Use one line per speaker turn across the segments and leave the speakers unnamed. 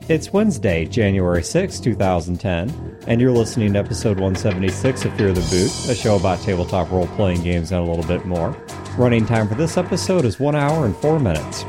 It's Wednesday, January 6, 2010, and you're listening to episode 176 of Fear the Boot, a show about tabletop role-playing games and a little bit more. Running time for this episode is 1 hour and 4 minutes.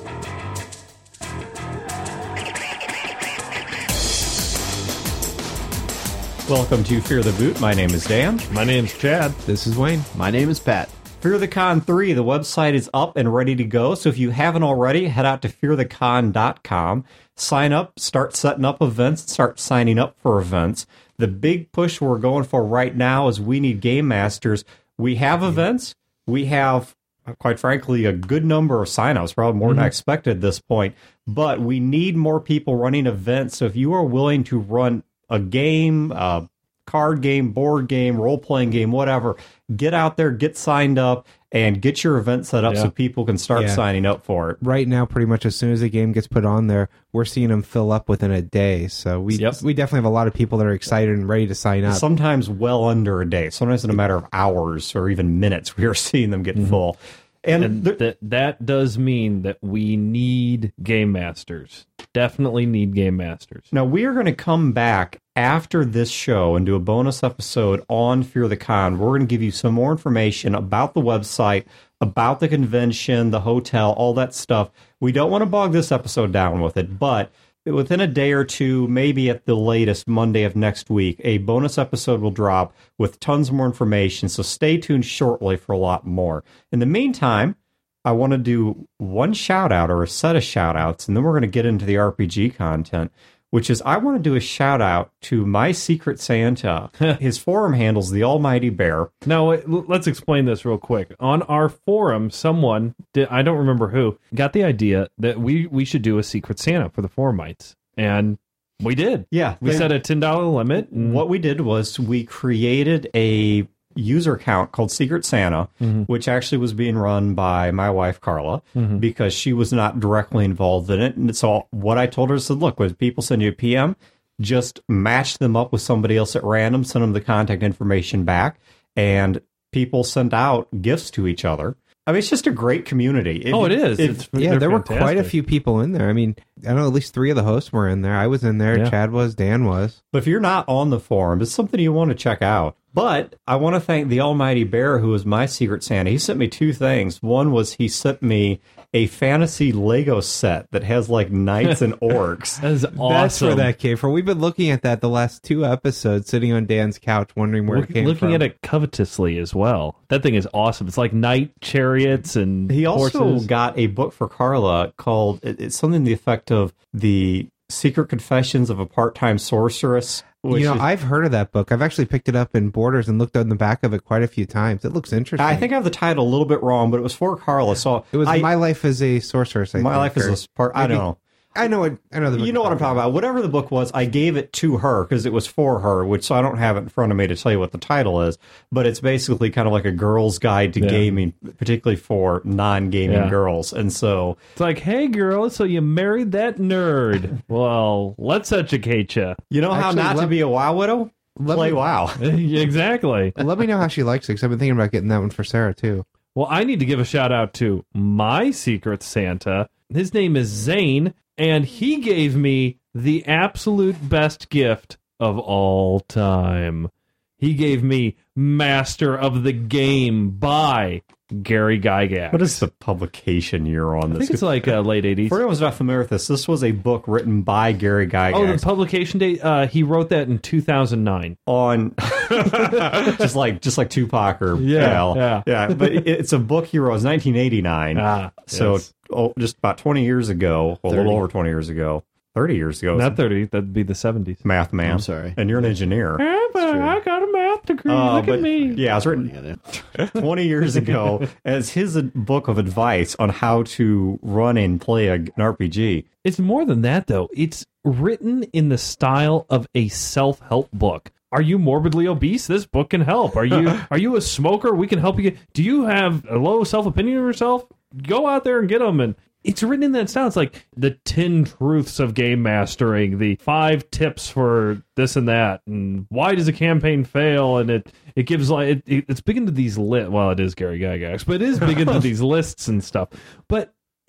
Welcome to Fear the Boot. My name is Dan.
My name's Chad.
This is Wayne.
My name is Pat.
Fear the Con 3, the website is up and ready to go, so if you haven't already, head out to fearthecon.com, sign up, start setting up events, start signing up for events. The big push we're going for right now is we need game masters. We have events. We have, quite frankly, a good number of signups, probably more than I expected at this point, but we need more people running events, so if you are willing to run a game, card game, board game, role-playing game, whatever, get out there, get signed up, and get your event set up so people can start signing up for it.
Right now, pretty much as soon as the game gets put on there, we're seeing them fill up within a day. So we definitely have a lot of people that are excited and ready to sign up.
Sometimes well under a day. Sometimes in a matter of hours or even minutes, we are seeing them get full. And
that does mean that we need game masters. Definitely need game masters.
Now, we are going to come back after this show and do a bonus episode on Fear the Con. We're going to give you some more information about the website, about the convention, the hotel, all that stuff. We don't want to bog this episode down with it, but within a day or two, maybe at the latest Monday of next week, a bonus episode will drop with tons more information, so stay tuned shortly for a lot more. In the meantime, I want to do one shout-out or a set of shout-outs, and then we're going to get into the RPG content, which is I want to do a shout-out to My Secret Santa. His forum handles The Almighty Bear.
Now, let's explain this real quick. On our forum, someone, I don't remember who, got the idea that we should do a Secret Santa for the Forumites. And we did.
Yeah.
We set a $10 limit.
What we did was we created a user account called Secret Santa, which actually was being run by my wife, Carla, because she was not directly involved in it. And so what I told her is, look, when people send you a PM, just match them up with somebody else at random, send them the contact information back, and people send out gifts to each other. I mean, it's just a great community.
It is.
There were quite a few people in there. I mean, I know at least 3 of the hosts were in there. I was in there. Yeah. Chad was. Dan was.
But if you're not on the forum, it's something you want to check out. But I want to thank the Almighty Bear, who was my Secret Santa. He sent me 2 things. One was he sent me a fantasy Lego set that has like knights and orcs.
That is awesome.
That's where that came from. We've been looking at that the last 2 episodes, sitting on Dan's couch, wondering where it came from.
Looking at it covetously as well. That thing is awesome. It's like knight chariots and
he also
horses.
got a book for Carla called, it's something to the effect of The Secret Confessions of a Part-Time Sorceress.
I've heard of that book. I've actually picked it up in Borders and looked on the back of it quite a few times. It looks interesting.
I think I have the title a little bit wrong, but it was for Carla. So
it was My Life as a Sorceress.
My Life as a Part. I don't know.
I know the book.
You know what I'm talking about. Whatever the book was, I gave it to her because it was for her, so I don't have it in front of me to tell you what the title is. But it's basically kind of like a girl's guide to gaming, particularly for non-gaming girls. And so
it's like, hey, girl, so you married that nerd. Well, let's educate you.
You know how not to be a WoW widow? Play WoW.
Exactly.
Let me know how she likes it, because I've been thinking about getting that one for Sarah, too.
Well, I need to give a shout-out to my Secret Santa. His name is Zane. And he gave me the absolute best gift of all time. He gave me Master of the Game by Gary Gygax.
What is the publication year on this?
I think it's like late 80s.
For anyone who's not familiar with this was a book written by Gary Gygax.
Oh, the publication date? He wrote that in 2009.
On just like Tupac or Al. Yeah. But it's a book he wrote. It was 1989. Just about 20 years ago, a little over 20 years ago. 30 years ago.
Not 30, that'd be the 70s.
Math man.
I'm sorry.
And you're an engineer.
Yeah, but I got a math degree. Look at me.
Yeah, it was written 20 years ago as his book of advice on how to run and play an RPG.
It's more than that, though. It's written in the style of a self-help book. Are you morbidly obese? This book can help. Are you a smoker? We can help you. Do you have a low self-opinion of yourself? Go out there and get them. And it's written in that style. It's like the 10 truths of game mastering, the 5 tips for this and that, and why does a campaign fail? And it gives like it's big into these well, it is Gary Gygax, but it is big into these lists and stuff. But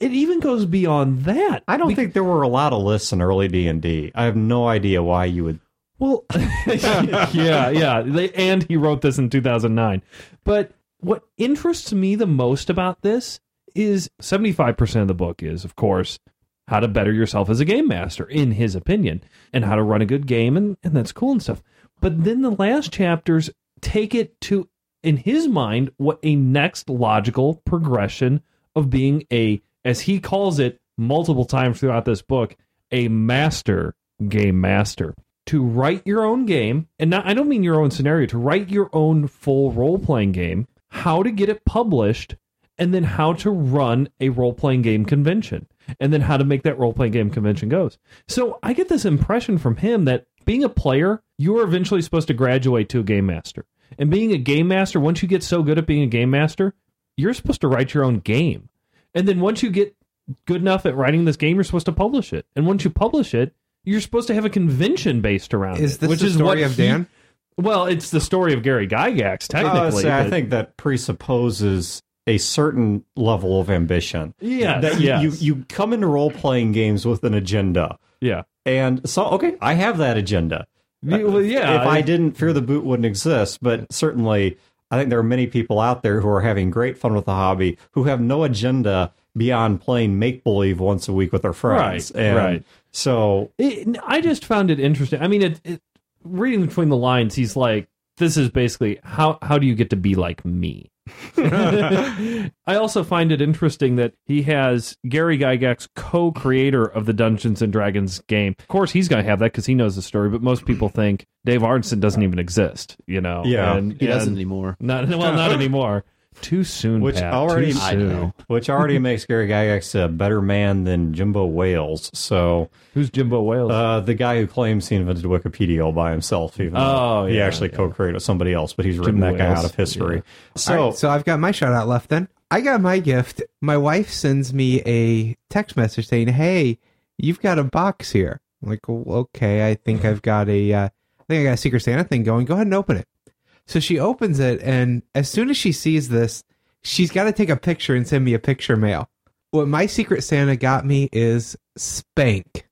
it even goes beyond that.
I don't think there were a lot of lists in early D&D. I have no idea why you would.
Well, yeah. And he wrote this in 2009. But what interests me the most about this is 75% of the book is, of course, how to better yourself as a game master, in his opinion, and how to run a good game, and that's cool and stuff. But then the last chapters take it to, in his mind, what a next logical progression of being a, as he calls it multiple times throughout this book, a master game master. To write your own game, and not, I don't mean your own scenario, to write your own full role-playing game, how to get it published, and then how to run a role-playing game convention, and then how to make that role-playing game convention goes. So I get this impression from him that being a player, you are eventually supposed to graduate to a game master. And being a game master, once you get so good at being a game master, you're supposed to write your own game. And then once you get good enough at writing this game, you're supposed to publish it. And once you publish it, you're supposed to have a convention based around
is
it.
This
which
the
is
story
what
of Dan?
Well, it's the story of Gary Gygax, technically.
I think that presupposes a certain level of ambition.
Yeah,
that you come into role-playing games with an agenda.
Yeah.
And so, okay, I have that agenda.
Well, yeah.
If I didn't, Fear the Boot wouldn't exist. But certainly, I think there are many people out there who are having great fun with the hobby who have no agenda beyond playing make-believe once a week with their friends.
Right.
So
I just found it interesting. I mean, reading between the lines, he's like, this is basically, how do you get to be like me? I also find it interesting that he has Gary Gygax, co-creator of the Dungeons and Dragons game. Of course, he's going to have that because he knows the story, but most people think Dave Arneson doesn't even exist, you know?
Yeah,
he doesn't anymore.
Not anymore. Too soon,
which
Pat.
already,
Too soon.
Which already makes Gary Gygax a better man than Jimbo Wales. So
who's Jimbo Wales?
The guy who claims he invented Wikipedia all by himself, even though he actually co-created with somebody else, but he's written
Jimbo
that guy
Wales.
out of history.
Yeah.
All right, so I've got my shout out left then. I got my gift. My wife sends me a text message saying, "Hey, you've got a box here." I'm like, well, okay, I think I've got a Secret Santa thing going. Go ahead and open it. So she opens it, and as soon as she sees this, she's got to take a picture and send me a picture mail. What my Secret Santa got me is Spank,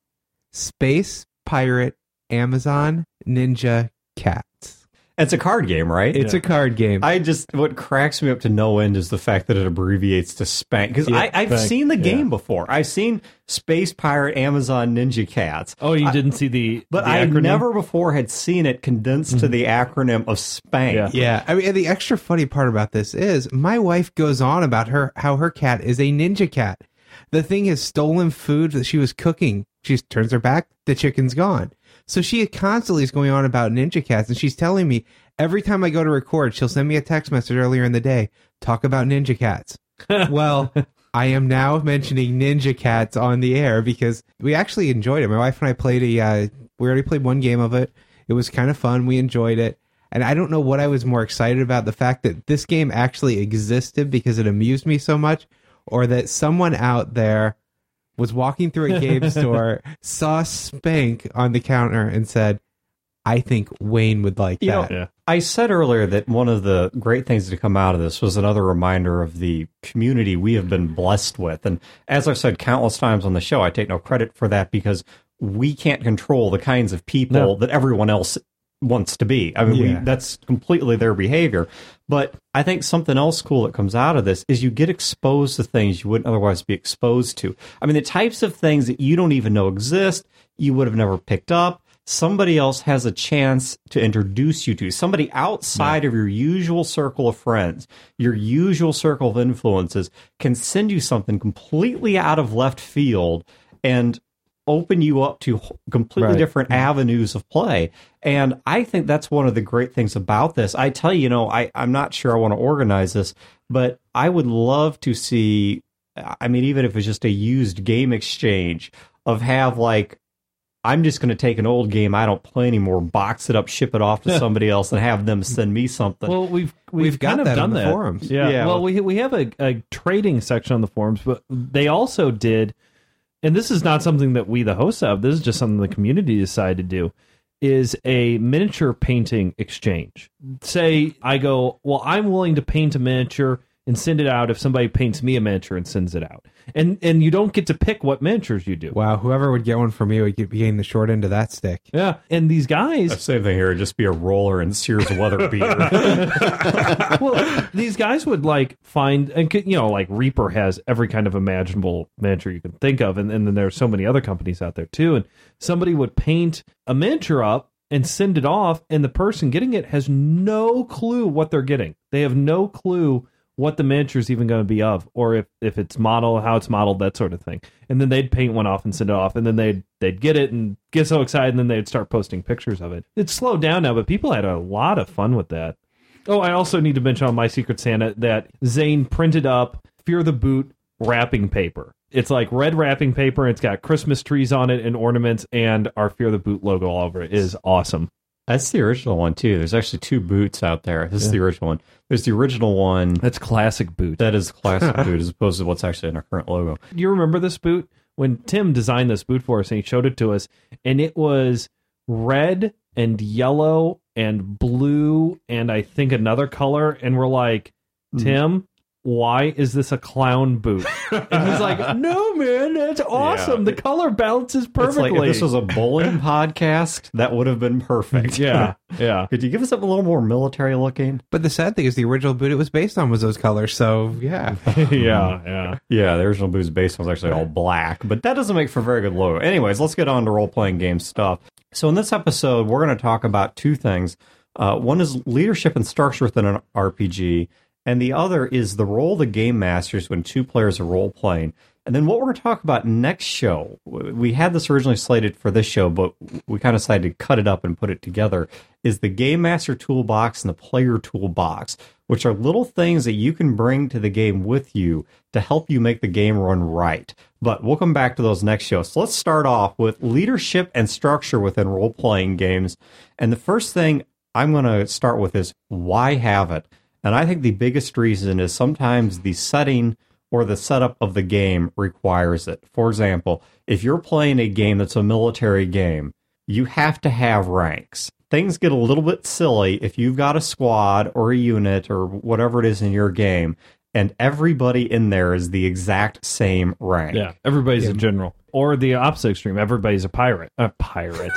Space Pirate Amazon Ninja Cats.
It's a card game, right?
It's a card game.
What cracks me up to no end is the fact that it abbreviates to Spank. Because I've seen the game before. I've seen Space Pirate Amazon Ninja Cats.
Oh, you didn't see the
But I never before had seen it condensed to the acronym of Spank.
Yeah. I mean, the extra funny part about this is my wife goes on about how her cat is a ninja cat. The thing has stolen food that she was cooking. She turns her back, the chicken's gone. So she constantly is going on about ninja cats, and she's telling me every time I go to record, she'll send me a text message earlier in the day, talk about ninja cats. Well, I am now mentioning ninja cats on the air because we actually enjoyed it. My wife and I played we already played one game of it. It was kind of fun. We enjoyed it. And I don't know what I was more excited about, the fact that this game actually existed because it amused me so much, or that someone out there was walking through a game store, saw Spank on the counter, and said, I think Wayne would like that.
I said earlier that one of the great things to come out of this was another reminder of the community we have been blessed with. And as I've said countless times on the show, I take no credit for that because we can't control the kinds of people that everyone else wants to be. I mean, that's completely their behavior. But I think something else cool that comes out of this is you get exposed to things you wouldn't otherwise be exposed to. I mean, the types of things that you don't even know exist, you would have never picked up. Somebody else has a chance to introduce you to. Somebody outside of your usual circle of friends, your usual circle of influences, can send you something completely out of left field and open you up to completely different avenues of play. And I think that's one of the great things about this. I tell you, I'm not sure I want to organize this, but I would love to see, I mean, even if it's just a used game exchange of I'm just going to take an old game I don't play anymore, box it up, ship it off to somebody else, and have them send me something.
Well, we've
got
kind of
that
done
on the
that.
forums.
Yeah. Well, we have a trading section on the forums, but they also did, and this is not something that we, the hosts, have. This is just something the community decided to do, is a miniature painting exchange. Say I go, well, I'm willing to paint a miniature. and send it out if somebody paints me a miniature and sends it out. And you don't get to pick what miniatures you do.
Wow, whoever would get one for me would be getting the short end of that stick.
Yeah, and these guys...
Same thing here. Just be a roller and Sears weather beater.
Well, these guys would like find, and like Reaper has every kind of imaginable miniature you can think of, and then there's so many other companies out there too, and somebody would paint a miniature up and send it off, and the person getting it has no clue what they're getting. They have no clue what the miniature is even going to be of, or if it's modeled, how it's modeled, that sort of thing. And then they'd paint one off and send it off, and then they'd get it and get so excited, and then they'd start posting pictures of it. It's slowed down now, but people had a lot of fun with that. Oh, I also need to mention on My Secret Santa that Zane printed up Fear the Boot wrapping paper. It's like red wrapping paper, and it's got Christmas trees on it and ornaments, and our Fear the Boot logo all over it. It is awesome.
That's the original one, too. There's actually 2 boots out there. This is the original one. There's the original one.
That's classic boot.
That is classic boot, as opposed to what's actually in our current logo.
Do you remember this boot? When Tim designed this boot for us and he showed it to us, and it was red and yellow and blue and I think another color, and we're like, Tim, why is this a clown boot? And he's like, no, man, that's awesome.
Yeah.
The color balances perfectly.
It's like if this was a bowling podcast, that would have been perfect.
Yeah.
Could you give us something a little more military looking?
But the sad thing is the original boot it was based on was those colors, so yeah.
Yeah.
Yeah, the original boot's based on was actually all black, but that doesn't make for a very good logo. Anyways, let's get on to role-playing game stuff. So in this episode, we're going to talk about 2 things. One is leadership and structure within an RPG, and the other is the role of the game masters when 2 players are role-playing. And then what we're going to talk about next show, we had this originally slated for this show, but we kind of decided to cut it up and put it together, is the Game Master Toolbox and the Player Toolbox, which are little things that you can bring to the game with you to help you make the game run right. But we'll come back to those next show. So let's start off with leadership and structure within role-playing games. And the first thing I'm going to start with is, why have it? And I think the biggest reason is sometimes the setting or the setup of the game requires it. For example, if you're playing a game that's a military game, you have to have ranks. Things get a little bit silly if you've got a squad or a unit or whatever it is in your game, and everybody in there is the exact same rank.
Yeah, everybody's a general. Or the opposite extreme, everybody's a pirate. A pirate.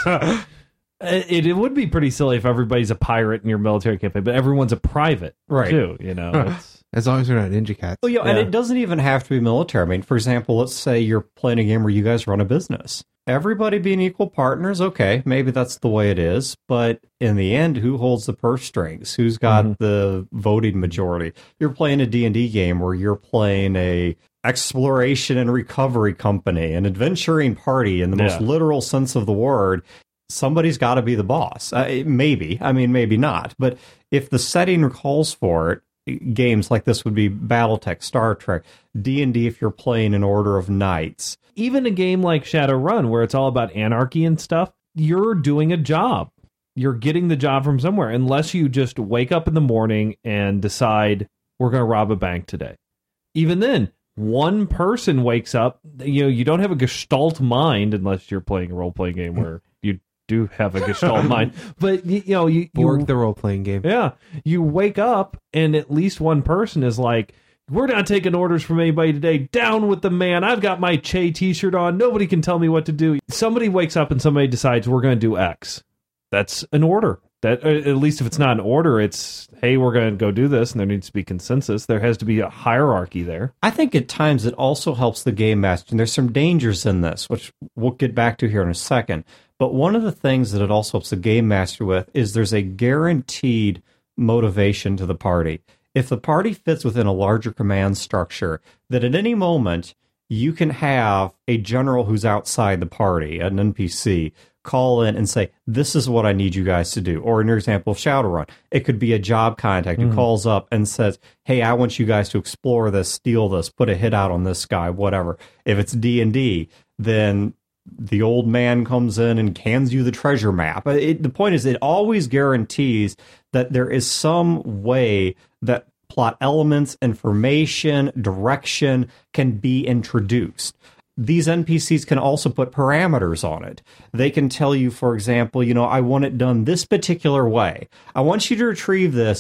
It would be pretty silly if everybody's a pirate in your military campaign, but everyone's a private,
right?
Too, It's,
as long as they're not ninja cats.
Well, and it doesn't even have to be military. I mean, for example, let's say you're playing a game where you guys run a business. Everybody being equal partners, okay, maybe that's the way it is, but in the end, who holds the purse strings? Who's got the voting majority? You're playing a D&D game where you're playing a exploration and recovery company, an adventuring party in the most literal sense of the word. Somebody's got to be the boss. Maybe. I mean, maybe not. But if the setting calls for it, games like this would be BattleTech, Star Trek, D&D if you're playing an Order of Knights.
Even a game like Shadowrun, where it's all about anarchy and stuff, you're doing a job. You're getting the job from somewhere, unless you just wake up in the morning and decide, we're going to rob a bank today. Even then, one person wakes up, you don't have a gestalt mind, unless you're playing a role-playing game where you do have a gestalt mind, but you
Borg the role-playing game.
Yeah, you wake up and at least one person is like, we're not taking orders from anybody today. Down with the man. I've got my Che t-shirt on. Nobody can tell me what to do. Somebody wakes up and somebody decides we're going to do X. That's an order. That, at least if it's not an order, it's, hey, we're going to go do this, and there needs to be consensus. There has to be a hierarchy there.
I think at times it also helps the game master, and there's some dangers in this, which we'll get back to here in a second. But one of the things that it also helps the game master with is there's a guaranteed motivation to the party. If the party fits within a larger command structure, that at any moment you can have a general who's outside the party, an NPC, call in and say, this is what I need you guys to do. Or in your example of Shadowrun, it could be a job contact who calls up and says, hey, I want you guys to explore this, steal this, put a hit out on this guy, whatever. If it's D&D, then the old man comes in and hands you the treasure map. The point is, it always guarantees that there is some way that plot elements, information, direction can be introduced. These NPCs can also put parameters on it. They can tell you, for example, I want it done this particular way. I want you to retrieve this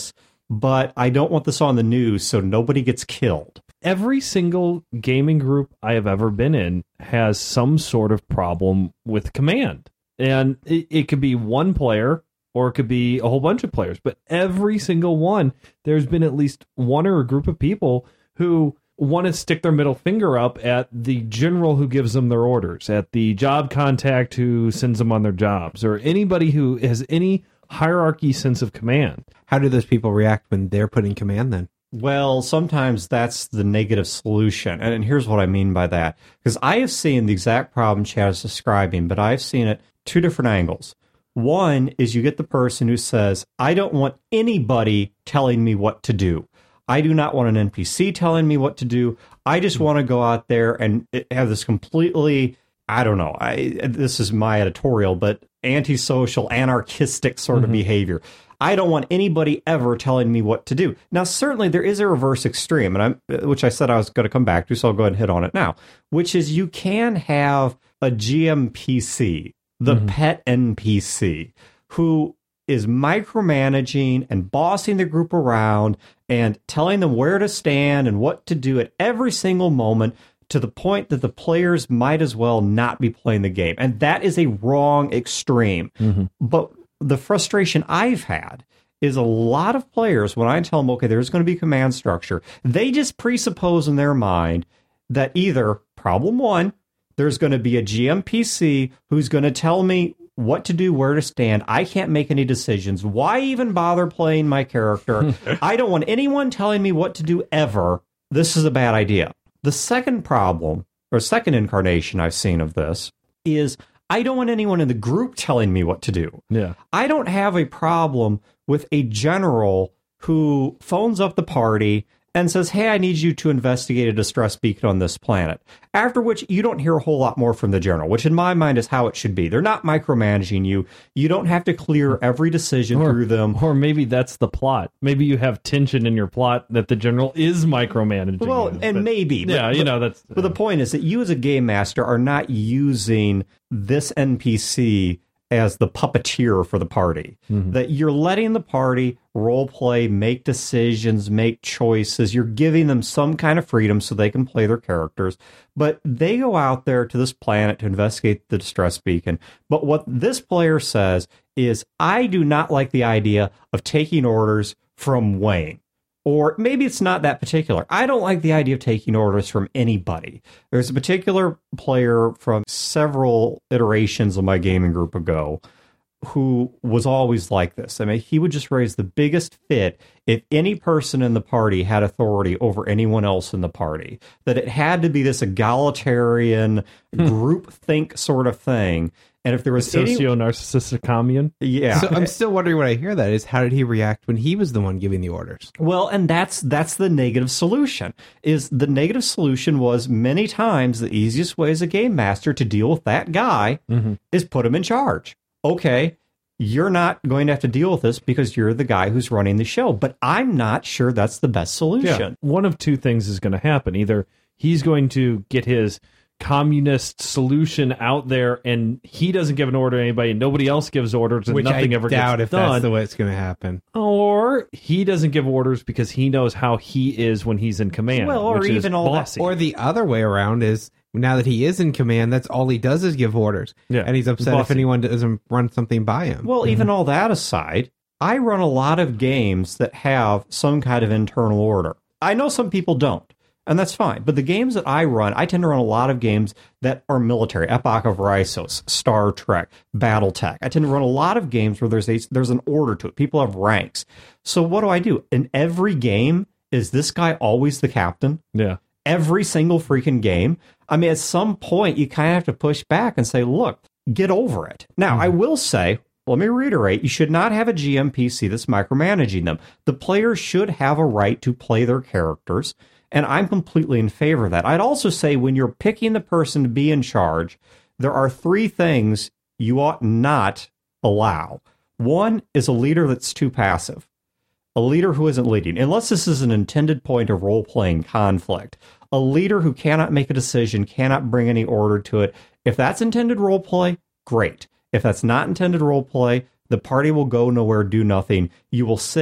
but I don't want this on the news so nobody gets killed.
Every single gaming group I have ever been in has some sort of problem with command. And it could be one player or it could be a whole bunch of players. But every single one, there's been at least one or a group of people who want to stick their middle finger up at the general who gives them their orders, at the job contact who sends them on their jobs, or anybody who has any hierarchy sense of command.
How do those people react when they're put in command then?
Well, sometimes that's the negative solution. And here's what I mean by that. Because I have seen the exact problem Chad is describing, but I've seen it two different angles. One is you get the person who says, I don't want anybody telling me what to do. I do not want an NPC telling me what to do. I just want to go out there and have this completely, I don't know, this is my editorial, but antisocial, anarchistic sort of behavior. I don't want anybody ever telling me what to do. Now, certainly there is a reverse extreme, and which I said I was going to come back to, so I'll go ahead and hit on it now, which is you can have a GMPC, the pet NPC, who is micromanaging and bossing the group around and telling them where to stand and what to do at every single moment, to the point that the players might as well not be playing the game. And that is a wrong extreme. But the frustration I've had is a lot of players, when I tell them, okay, there's going to be command structure, they just presuppose in their mind that either, problem one, there's going to be a GMPC who's going to tell me what to do, where to stand. I can't make any decisions. Why even bother playing my character? I don't want anyone telling me what to do ever. This is a bad idea. The second problem, or second incarnation I've seen of this, is I don't want anyone in the group telling me what to do.
Yeah.
I don't have a problem with a general who phones up the party and says, hey, I need you to investigate a distress beacon on this planet. After which you don't hear a whole lot more from the general, which in my mind is how it should be. They're not micromanaging you. You don't have to clear every decision through them.
Or maybe that's the plot. Maybe you have tension in your plot that the general is micromanaging.
Well,
you,
and
but,
maybe.
Yeah, that's...
But the point is that you as a game master are not using this NPC as the puppeteer for the party. That you're letting the party role play, make decisions, make choices. You're giving them some kind of freedom so they can play their characters. But they go out there to this planet to investigate the distress beacon. But what this player says is, I do not like the idea of taking orders from Wayne. Or maybe it's not that particular. I don't like the idea of taking orders from anybody. There's a particular player from several iterations of my gaming group ago who was always like this. I mean, he would just raise the biggest fit if any person in the party had authority over anyone else in the party. That it had to be this egalitarian group think sort of thing. And if there was
socio-narcissistic commune.
Yeah.
So I'm still wondering what I hear that is, how did he react when he was the one giving the orders?
Well, and that's the negative solution. Is the negative solution was many times the easiest way as a game master to deal with that guy is put him in charge. Okay, you're not going to have to deal with this because you're the guy who's running the show, but I'm not sure that's the best solution.
Yeah. One of two things is going to happen. Either he's going to get his communist solution out there and he doesn't give an order to anybody and nobody else gives orders and nothing ever gets done.
If that's the way it's going to happen.
Or he doesn't give orders because he knows how he is when he's in command.
Well, or
which
even
is
all
bossy.
Or the other way around is, now that he is in command, that's all he does is give orders.
Yeah.
And he's upset if anyone doesn't run something by him.
Well, even all that aside, I run a lot of games that have some kind of internal order. I know some people don't, and that's fine. But the games that I run, I tend to run a lot of games that are military. Epoch of Raisos, Star Trek, Battletech. I tend to run a lot of games where there's an order to it. People have ranks. So what do? In every game, is this guy always the captain?
Yeah.
Every single freaking game. I mean, at some point, you kind of have to push back and say, look, get over it. Now, I will say, let me reiterate, you should not have a GMPC that's micromanaging them. The players should have a right to play their characters, and I'm completely in favor of that. I'd also say when you're picking the person to be in charge, there are three things you ought not allow. One is a leader that's too passive. A leader who isn't leading, unless this is an intended point of role-playing conflict. A leader who cannot make a decision, cannot bring any order to it. If that's intended role-play, great. If that's not intended role-play, the party will go nowhere, do nothing. You will sit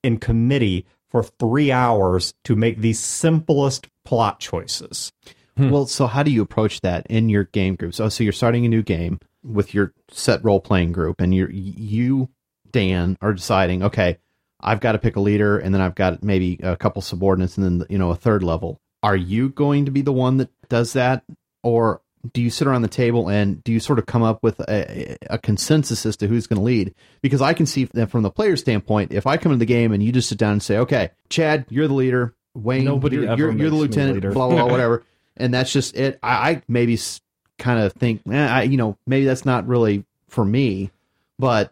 in committee for 3 hours to make the simplest plot choices.
Well, so how do you approach that in your game group? So you're starting a new game with your set role-playing group, and you, Dan, are deciding, okay, I've got to pick a leader, and then I've got maybe a couple subordinates, and then, a third level. Are you going to be the one that does that? Or do you sit around the table and do you sort of come up with a consensus as to who's going to lead? Because I can see that from the player standpoint, if I come into the game and you just sit down and say, okay, Chad, you're the leader. Wayne, you're the lieutenant, blah, blah, blah, whatever. And that's just it. I maybe kind of think, maybe that's not really for me. But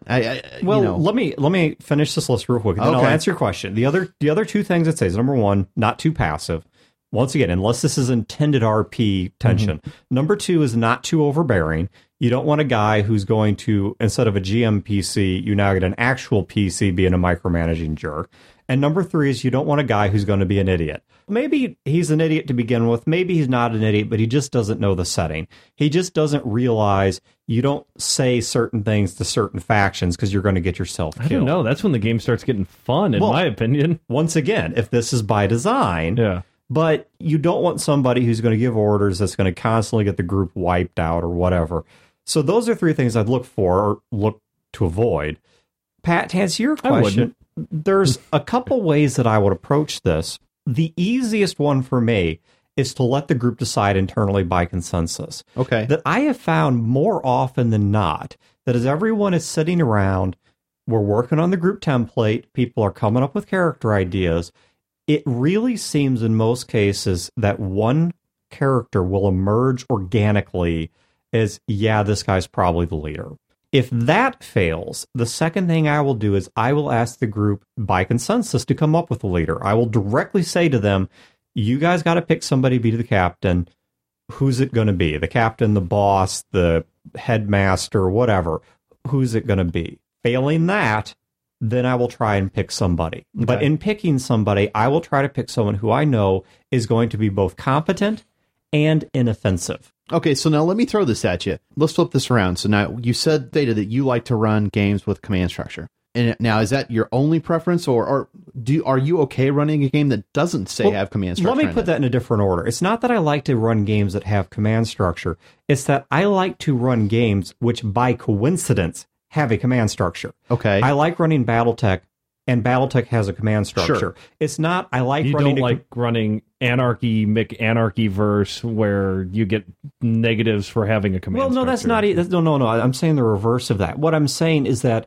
let me finish this list real quick, and then I'll answer your question. The other two things I'd say is, number one, not too passive. Once again, unless this is intended RP tension. Mm-hmm. Number two is not too overbearing. You don't want a guy who's going to, instead of a GM PC, you now get an actual PC being a micromanaging jerk. And number three is you don't want a guy who's going to be an idiot. Maybe he's an idiot to begin with. Maybe he's not an idiot, but he just doesn't know the setting. He just doesn't realize you don't say certain things to certain factions because you're going to get yourself killed.
I don't know. That's when the game starts getting fun, in my opinion.
Once again, if this is by design...
Yeah.
But you don't want somebody who's going to give orders that's going to constantly get the group wiped out or whatever. So those are three things I'd look for or look to avoid. Pat, to answer your question, there's a couple ways that I would approach this. The easiest one for me is to let the group decide internally by consensus.
Okay.
That I have found more often than not that as everyone is sitting around, we're working on the group template, people are coming up with character ideas. It really seems in most cases that one character will emerge organically as, yeah, this guy's probably the leader. If that fails, the second thing I will do is I will ask the group by consensus to come up with a leader. I will directly say to them, you guys got to pick somebody to be the captain. Who's it going to be? The captain, the boss, the headmaster, whatever. Who's it going to be? Failing that, then I will try and pick somebody. Okay. But in picking somebody, I will try to pick someone who I know is going to be both competent and inoffensive.
Okay, so now let me throw this at you. Let's flip this around. So now you said, Data, that you like to run games with command structure. And now, is that your only preference, or are you okay running a game that doesn't have command structure?
Let me put that in a different order. It's not that I like to run games that have command structure. It's that I like to run games which, by coincidence, have a command structure.
Okay.
I like running BattleTech, and BattleTech has a command structure. Sure. It's not, I like
you
running...
You don't like running Anarchy, McAnarchyverse, where you get negatives for having a command structure.
Well, no, that's not... No. I'm saying the reverse of that. What I'm saying is that,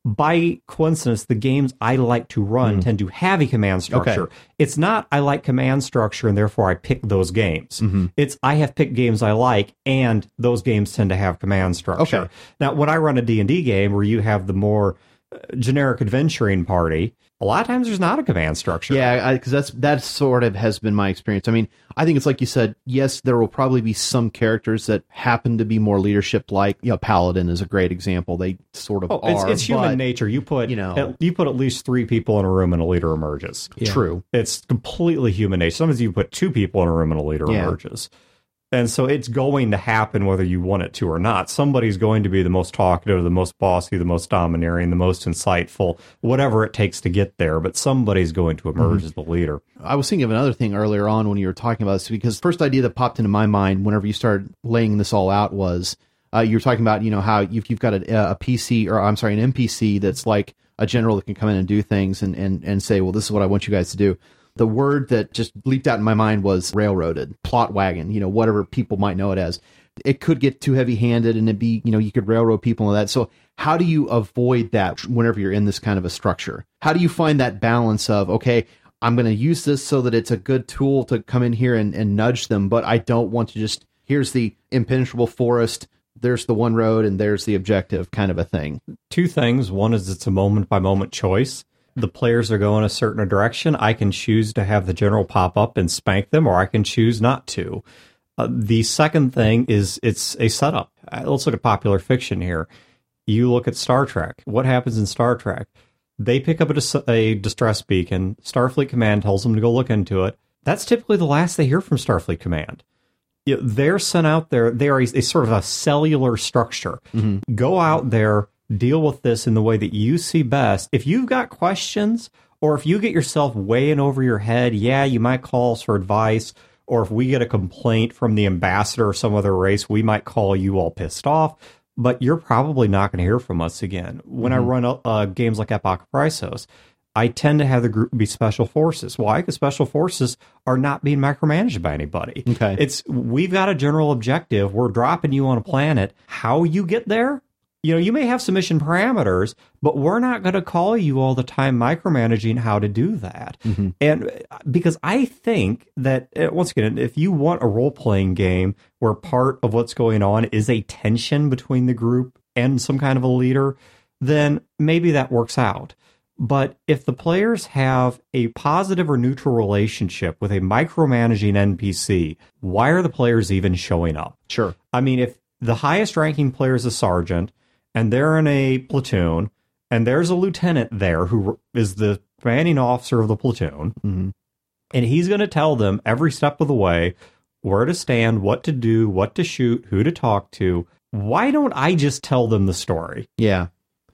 by coincidence, the games I like to run tend to have a command structure. Okay. It's not, I like command structure, and therefore I pick those games. Mm-hmm. It's, I have picked games I like, and those games tend to have command structure. Okay. Now, when I run a D&D game where you have the more generic adventuring party, a lot of times there's not a command structure.
Yeah, because that sort of has been my experience. I mean, I think it's like you said, yes, there will probably be some characters that happen to be more leadership-like. Paladin is a great example. They sort of are.
It's human nature. You put at least 3 people in a room and a leader emerges.
Yeah. True.
It's completely human nature. Sometimes you put 2 people in a room and a leader emerges. And so it's going to happen whether you want it to or not. Somebody's going to be the most talkative, the most bossy, the most domineering, the most insightful, whatever it takes to get there. But somebody's going to emerge as the leader.
I was thinking of another thing earlier on when you were talking about this, because the first idea that popped into my mind whenever you started laying this all out was you were talking about, how you've got a PC, or I'm sorry, an NPC that's like a general that can come in and do things and say, well, this is what I want you guys to do. The word that just leaped out in my mind was railroaded, plot wagon, whatever people might know it as. It could get too heavy-handed and it'd be, you could railroad people and that. So how do you avoid that whenever you're in this kind of a structure? How do you find that balance of, okay, I'm going to use this so that it's a good tool to come in here and nudge them, but I don't want to just, here's the impenetrable forest, there's the one road, and there's the objective kind of a thing? 2
things. One is it's a moment-by-moment choice. The players are going a certain direction. I can choose to have the general pop up and spank them, or I can choose not to. The second thing is it's a setup. Let's look at popular fiction here. You look at Star Trek. What happens in Star Trek? They pick up a distress beacon. Starfleet Command tells them to go look into it. That's typically the last they hear from Starfleet Command. They're sent out there. They are a sort of a cellular structure. Mm-hmm. Go out there. Deal with this in the way that you see best. If you've got questions Or if you get yourself way in over your head, yeah, you might call us for advice. Or if we get a complaint from the ambassador or some other race, we might call you all pissed off. But you're probably not going to hear from us again. When I run games like Apocalypse, I tend to have the group be special forces. Why? Because special forces are not being micromanaged by anybody.
Okay.
We've got a general objective. We're dropping you on a planet. How you get there? You may have some mission parameters, but we're not going to call you all the time micromanaging how to do that. And because I think that, once again, if you want a role-playing game where part of what's going on is a tension between the group and some kind of a leader, then maybe that works out. But if the players have a positive or neutral relationship with a micromanaging NPC, why are the players even showing up?
Sure.
I mean, if the highest ranking player is a sergeant and they're in a platoon and there's a lieutenant there who is the commanding officer of the platoon, and he's going to tell them every step of the way where to stand, what to do, what to shoot, who to talk to, why don't I just tell them the story?
Yeah.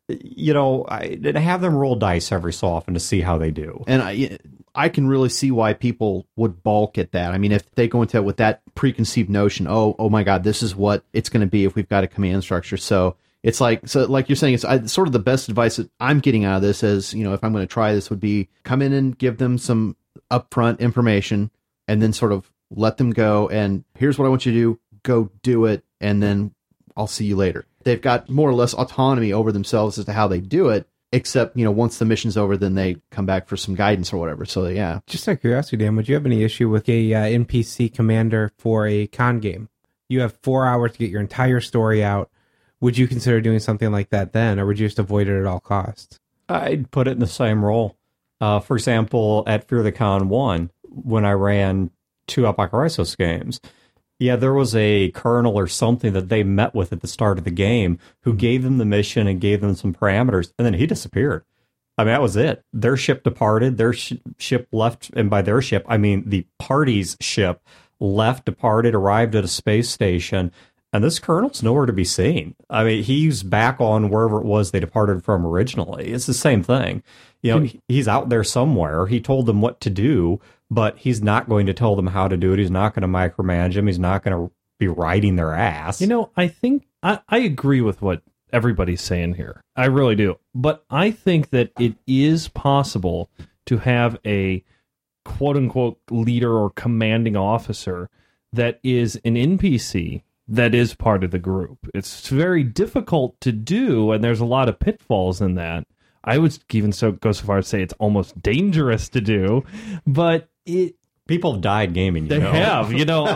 I have them roll dice every so often to see how they do.
And I can really see why people would balk at that. I mean, if they go into it with that preconceived notion, oh my God, this is what it's going to be if we've got a command structure. So it's like you're saying, it's sort of the best advice that I'm getting out of this is, if I'm going to try this would be come in and give them some upfront information and then sort of let them go. And here's what I want you to do. Go do it. And then I'll see you later. They've got more or less autonomy over themselves as to how they do it, except, once the mission's over, then they come back for some guidance or whatever. So, yeah.
Just out of curiosity, Dan, would you have any issue with a NPC commander for a con game? You have 4 hours to get your entire story out. Would you consider doing something like that then, or would you just avoid it at all costs?
I'd put it in the same role. For example, at Fear the Con 1, when I ran 2 Apocalypse games, yeah, there was a colonel or something that they met with at the start of the game who gave them the mission and gave them some parameters, and then he disappeared. I mean, that was it. Their ship departed, their ship left, and by their ship, I mean the party's ship left, departed, arrived at a space station, and this colonel's nowhere to be seen. I mean, he's back on wherever it was they departed from originally. It's the same thing. He's out there somewhere. He told them what to do, but he's not going to tell them how to do it. He's not going to micromanage them. He's not going to be riding their ass.
I think I agree with what everybody's saying here. I really do. But I think that it is possible to have a quote-unquote leader or commanding officer that is an NPC that is part of the group. It's very difficult to do, and there's a lot of pitfalls in that. I would even go so far as to say it's almost dangerous to do, but
people have died gaming.
They have.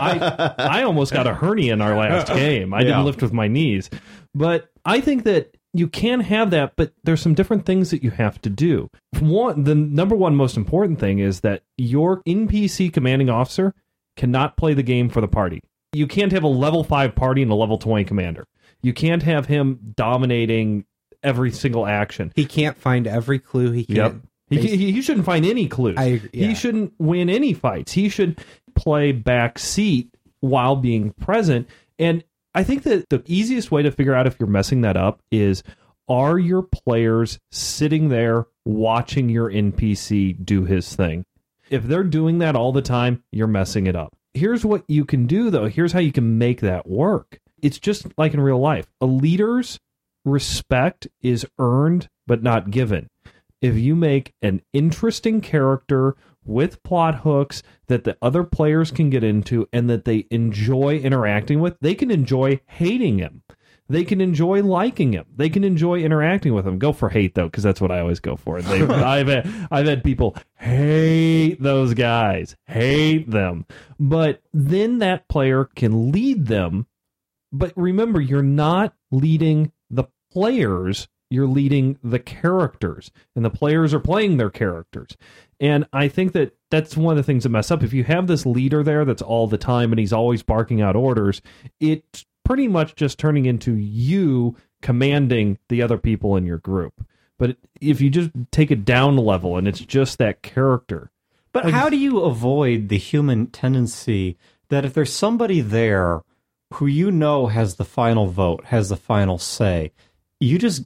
I almost got a hernia in our last game. I didn't lift with my knees, but I think that you can have that, but there's some different things that you have to do. The number one most important thing is that your NPC commanding officer cannot play the game for the party. You can't have a level 5 party and a level 20 commander. You can't have him dominating every single action.
He can't find every clue. He can't.
Yep. He shouldn't find any clues. He shouldn't win any fights. He should play back seat while being present. And I think that the easiest way to figure out if you're messing that up is, are your players sitting there watching your NPC do his thing? If they're doing that all the time, you're messing it up. Here's what you can do, though. Here's how you can make that work. It's just like in real life. A leader's respect is earned but not given. If you make an interesting character with plot hooks that the other players can get into and that they enjoy interacting with, they can enjoy hating him. They can enjoy liking him. They can enjoy interacting with him. Go for hate, though, because that's what I always go for. I've had people hate those guys, hate them. But then that player can lead them. But remember, you're not leading the players. You're leading the characters. And the players are playing their characters. And I think that that's one of the things that mess up. If you have this leader there that's all the time and he's always barking out orders, it's pretty much just turning into you commanding the other people in your group. But if you just take it down a level and it's just that character.
But how do you avoid the human tendency that if there's somebody there who has the final vote, has the final say, you just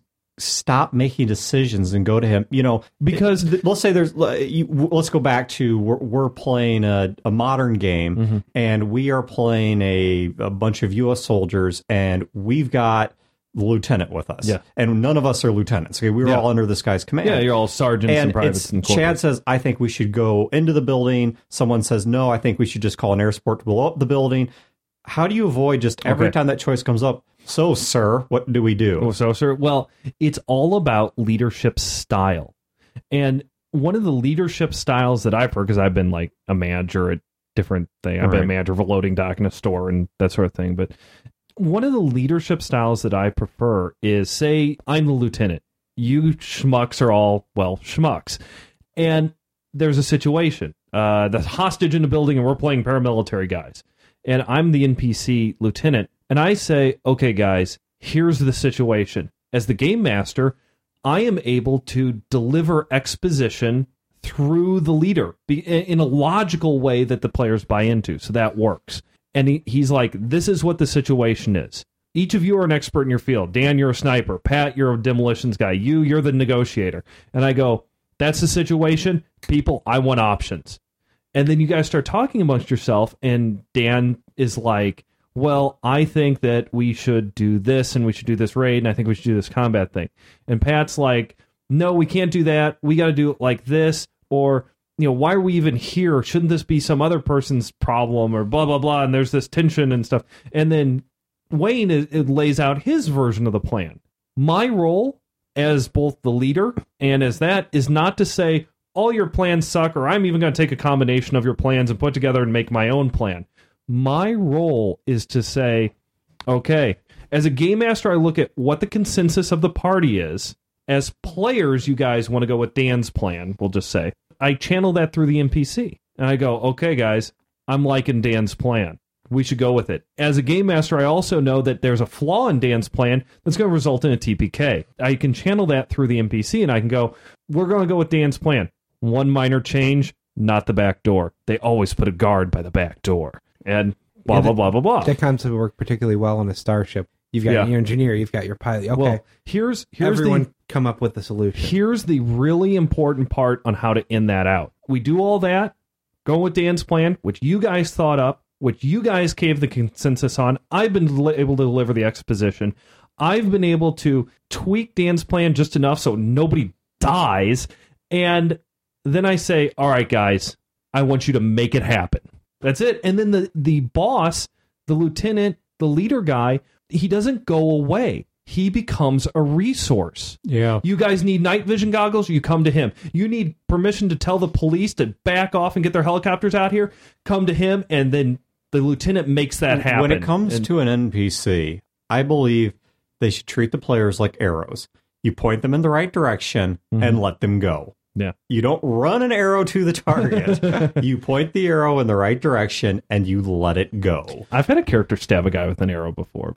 stop making decisions and go to him.
Because
let's say let's go back to we're playing a modern game, and we are playing a bunch of U.S. soldiers, and we've got the lieutenant with us.
Yeah.
And none of us are lieutenants. Okay, we were all under this guy's command.
Yeah, you're all sergeants and privates and corporals.
Chad says, I think we should go into the building. Someone says, no, I think we should just call an air support to blow up the building. How do you avoid just every time that choice comes up, so, sir, what do we do?
Well, it's all about leadership style. And one of the leadership styles that I've heard, because I've been like a manager at different things. I've been a manager of a loading dock in a store and that sort of thing. But one of the leadership styles that I prefer is, say, I'm the lieutenant. You schmucks are all, schmucks. And there's a situation. The hostage in the building, and we're playing paramilitary guys. And I'm the NPC lieutenant. And I say, okay, guys, here's the situation. As the game master, I am able to deliver exposition through the leader in a logical way that the players buy into. So that works. And he's like, this is what the situation is. Each of you are an expert in your field. Dan, you're a sniper. Pat, you're a demolitions guy. You're the negotiator. And I go, that's the situation. People, I want options. And then you guys start talking amongst yourself, and Dan is like, well, I think that we should do this, and we should do this raid, and I think we should do this combat thing. And Pat's like, no, we can't do that. We got to do it like this, or, why are we even here? Shouldn't this be some other person's problem, or blah, blah, blah, and there's this tension and stuff. And then Wayne it lays out his version of the plan. My role as both the leader and as that is not to say, all your plans suck, or I'm even going to take a combination of your plans and put together and make my own plan. My role is to say, okay, as a game master, I look at what the consensus of the party is. As players, you guys want to go with Dan's plan, we'll just say. I channel that through the NPC. And I go, okay, guys, I'm liking Dan's plan. We should go with it. As a game master, I also know that there's a flaw in Dan's plan that's going to result in a TPK. I can channel that through the NPC, and I can go, we're going to go with Dan's plan. One minor change, not the back door. They always put a guard by the back door. And blah, blah, blah, blah, blah.
That concept would work particularly well on a starship. You've got your engineer, you've got your pilot. Okay.
Well, here's
everyone come up with the solution.
Here's the really important part on how to end that out. We do all that, go with Dan's plan, which you guys thought up, which you guys gave the consensus on. I've been able to deliver the exposition. I've been able to tweak Dan's plan just enough so nobody dies. And then I say, all right, guys, I want you to make it happen. That's it. And then the boss, the lieutenant, the leader guy, he doesn't go away. He becomes a resource.
Yeah.
You guys need night vision goggles? You come to him. You need permission to tell the police to back off and get their helicopters out here? Come to him, and then the lieutenant makes that happen.
When it comes to an NPC, I believe they should treat the players like arrows. You point them in the right direction and let them go.
Yeah.
You don't run an arrow to the target. You point the arrow in the right direction and you let it go.
I've had a character stab a guy with an arrow before.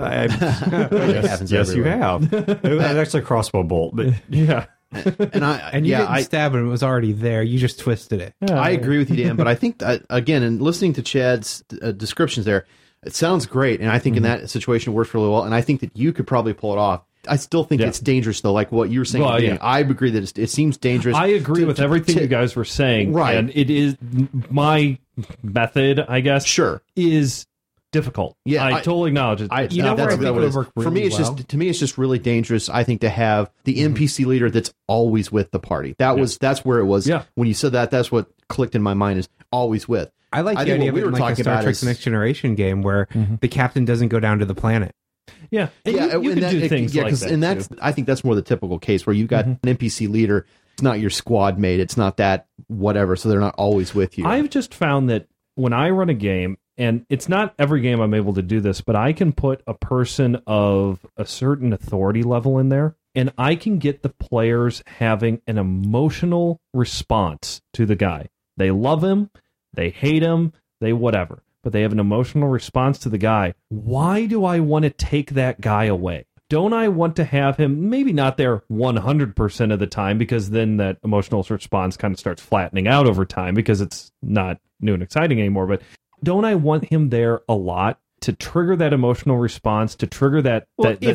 Yes, you have. It was actually a crossbow bolt, but
yeah.
And you didn't stab him; it was already there. You just twisted it.
I agree with you, Dan. But I think again, in listening to Chad's descriptions there, it sounds great, and I think in that situation it works really well. And I think that you could probably pull it off. I still think it's dangerous, though. Like what you were saying, I agree that it seems dangerous.
I agree with everything you guys were saying.
Right.
And it is my method, I guess.
Sure.
Is difficult.
Yeah,
I totally acknowledge it.
You know where I think it would work really
for me, it's
well?
to me, it's just really dangerous. I think to have the NPC leader that's always with the party. That's where it was.
Yeah.
When you said that, that's what clicked in my mind is always with.
I like the idea of it like a Star Trek The Next Generation game where the captain doesn't go down to the planet.
Yeah, and you can do things like that.
And that's I think that's more the typical case where you've got an NPC leader. It's not your squad mate. It's not that whatever. So they're not always with you.
I've just found that when I run a game, and it's not every game I'm able to do this, but I can put a person of a certain authority level in there, and I can get the players having an emotional response to the guy. They love him, they hate him, they whatever. But they have an emotional response to the guy. Why do I want to take that guy away? Don't I want to have him, maybe not there 100% of the time, because then that emotional response kind of starts flattening out over time because it's not new and exciting anymore. But don't I want him there a lot to trigger that emotional response, to trigger that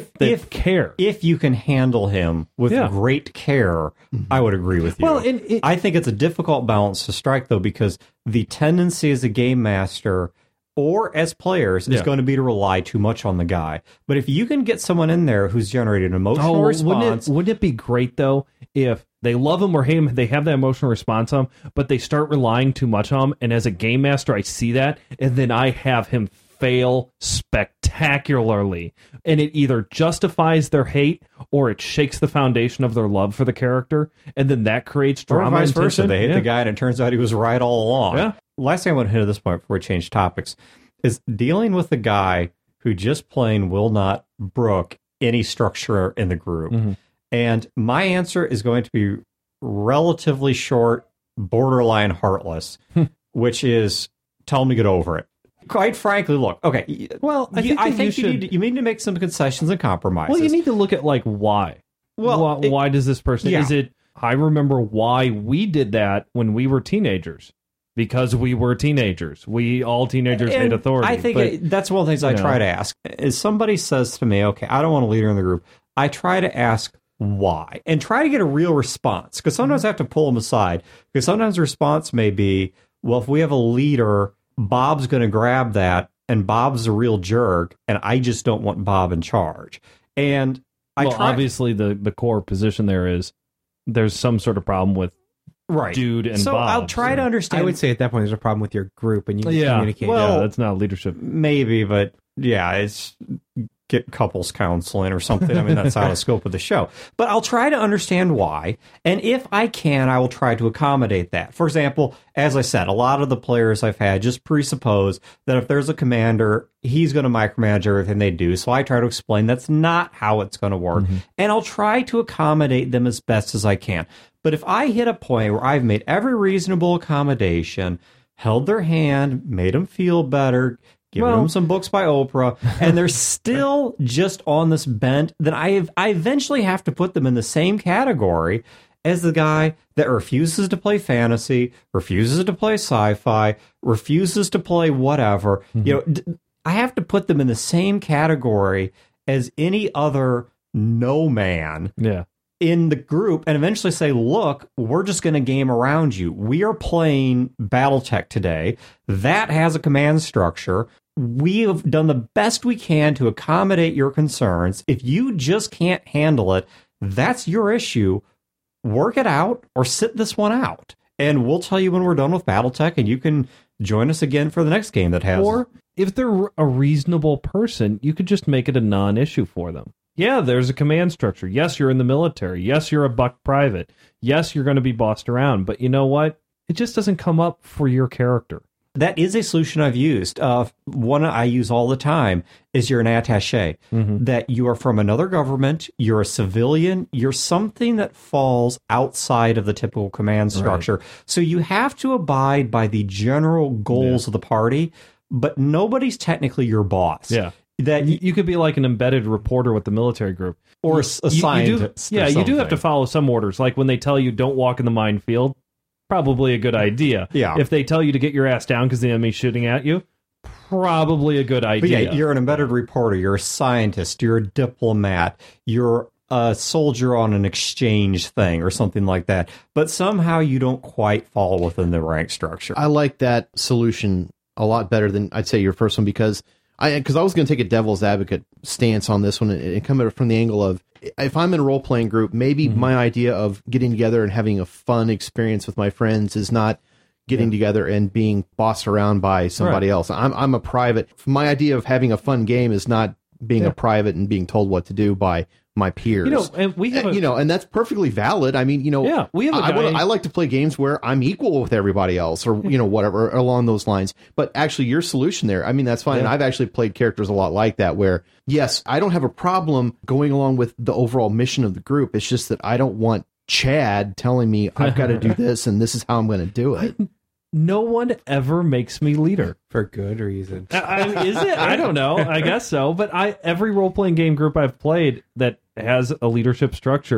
care.
If you can handle him with
Yeah.
great care, I would agree with you.
Well, and
I think it's a difficult balance to strike, though, because the tendency as a game master or as players is
Yeah.
going to be to rely too much on the guy. But if you can get someone in there who's generated an emotional response,
wouldn't it be great though if they love him or hate him, they have that emotional response on him, but they start relying too much on him, and as a game master I see that, and then I have him fail spectacularly, and it either justifies their hate or it shakes the foundation of their love for the character, and then that creates
or
drama
vice
and
versa.
tension.
They hate
Yeah.
the guy, and it turns out he was right all along.
Yeah.
Last thing I want to hit at this point before we change topics is dealing with the guy who just plain will not brook any structure in the group.
Mhm.
And my answer is going to be relatively short, borderline heartless, which is tell him to get over it. Quite frankly, look, okay.
Well, I think that you should-
you need to make some concessions and compromises.
Well, you need to look at like why.
Well,
why does this person?
Yeah.
Is it? I remember why we did that when we were teenagers. Because we were teenagers. We all teenagers hate
And
authority.
I think
but-
that's one of the things I
you know.
try to ask. Is somebody says to me, okay, I don't want a leader in the group, I try to ask why and try to get a real response. Because sometimes I have to pull them aside. Because sometimes the response may be, well, if we have a leader, Bob's going to grab that, and Bob's a real jerk, and I just don't want Bob in charge. And I
well,
try,
obviously the core position there is there's some sort of problem with
right,
dude and
so
Bob.
I'll try to understand.
I would say at that point there's a problem with your group, and you need to communicate.
well-
yeah, that's not leadership.
Maybe, but yeah, it's get couples counseling or something. I mean, that's out of scope of the show. But I'll try to understand why. And if I can, I will try to accommodate that. For example, as I said, a lot of the players I've had just presuppose that if there's a commander, he's going to micromanage everything they do. So I try to explain that's not how it's going to work. And I'll try to accommodate them as best as I can. But if I hit a point where I've made every reasonable accommodation, held their hand, made them feel better, given them some books by Oprah, and they're still just on this bent, then I eventually have to put them in the same category as the guy that refuses to play fantasy, refuses to play sci-fi, refuses to play whatever. You know, I have to put them in the same category as any other no man
Yeah.
in the group, and eventually say, look, we're just going to game around you. We are playing Battletech today. That has a command structure. We have done the best we can to accommodate your concerns. If you just can't handle it, that's your issue. Work it out or sit this one out. And we'll tell you when we're done with Battletech, and you can join us again for the next game that has...
Or if they're a reasonable person, you could just make it a non-issue for them. Yeah, there's a command structure. Yes, you're in the military. Yes, you're a buck private. Yes, you're going to be bossed around. But you know what? It just doesn't come up for your character.
That is a solution I've used. One I use all the time is you're an attaché, that you are from another government, you're a civilian, you're something that falls outside of the typical command structure. So you have to abide by the general goals of the party, but nobody's technically your boss.
Yeah.
That
You could be like an embedded reporter with the military group.
or a
You
scientist.
do, yeah, you do have to follow some orders. Like when they tell you don't walk in the minefield, probably a good idea.
Yeah.
If they tell you to get your ass down because the enemy's shooting at you, probably a good
But
idea.
yeah, you're an embedded reporter, you're a scientist, you're a diplomat, you're a soldier on an exchange thing or something like that. But somehow you don't quite fall within the rank structure.
I like that solution a lot better than I'd say your first one because I was going to take a devil's advocate stance on this one and come at it from the angle of if I'm in a role playing group, maybe my idea of getting together and having a fun experience with my friends is not getting together and being bossed around by somebody else. I'm a private. My idea of having a fun game is not being a private and being told what to do by my peers.
You know, and we have a,
and that's perfectly valid. I mean,
Yeah, we have a guy-
I like to play games where I'm equal with everybody else, or whatever along those lines. But actually, your solution there, I mean, that's fine. And I've actually played characters a lot like that, where yes, I don't have a problem going along with the overall mission of the group. It's just that I don't want Chad telling me I've got to do this and this is how I'm going to do it.
no one ever makes me leader.
For good reason.
Is it? I don't know. I guess so. But every role playing game group I've played that has a leadership structure,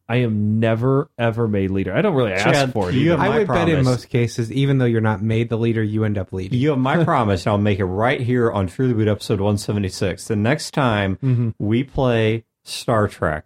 I am never, ever made leader. I don't really ask
Chad,
for it.
you
either.
have
I
my
would bet in
promise.
most cases, even though you're not made the leader, you end up leading.
You have my promise, and I'll make it right here on Fear the Boot episode 176. The next time we play Star Trek,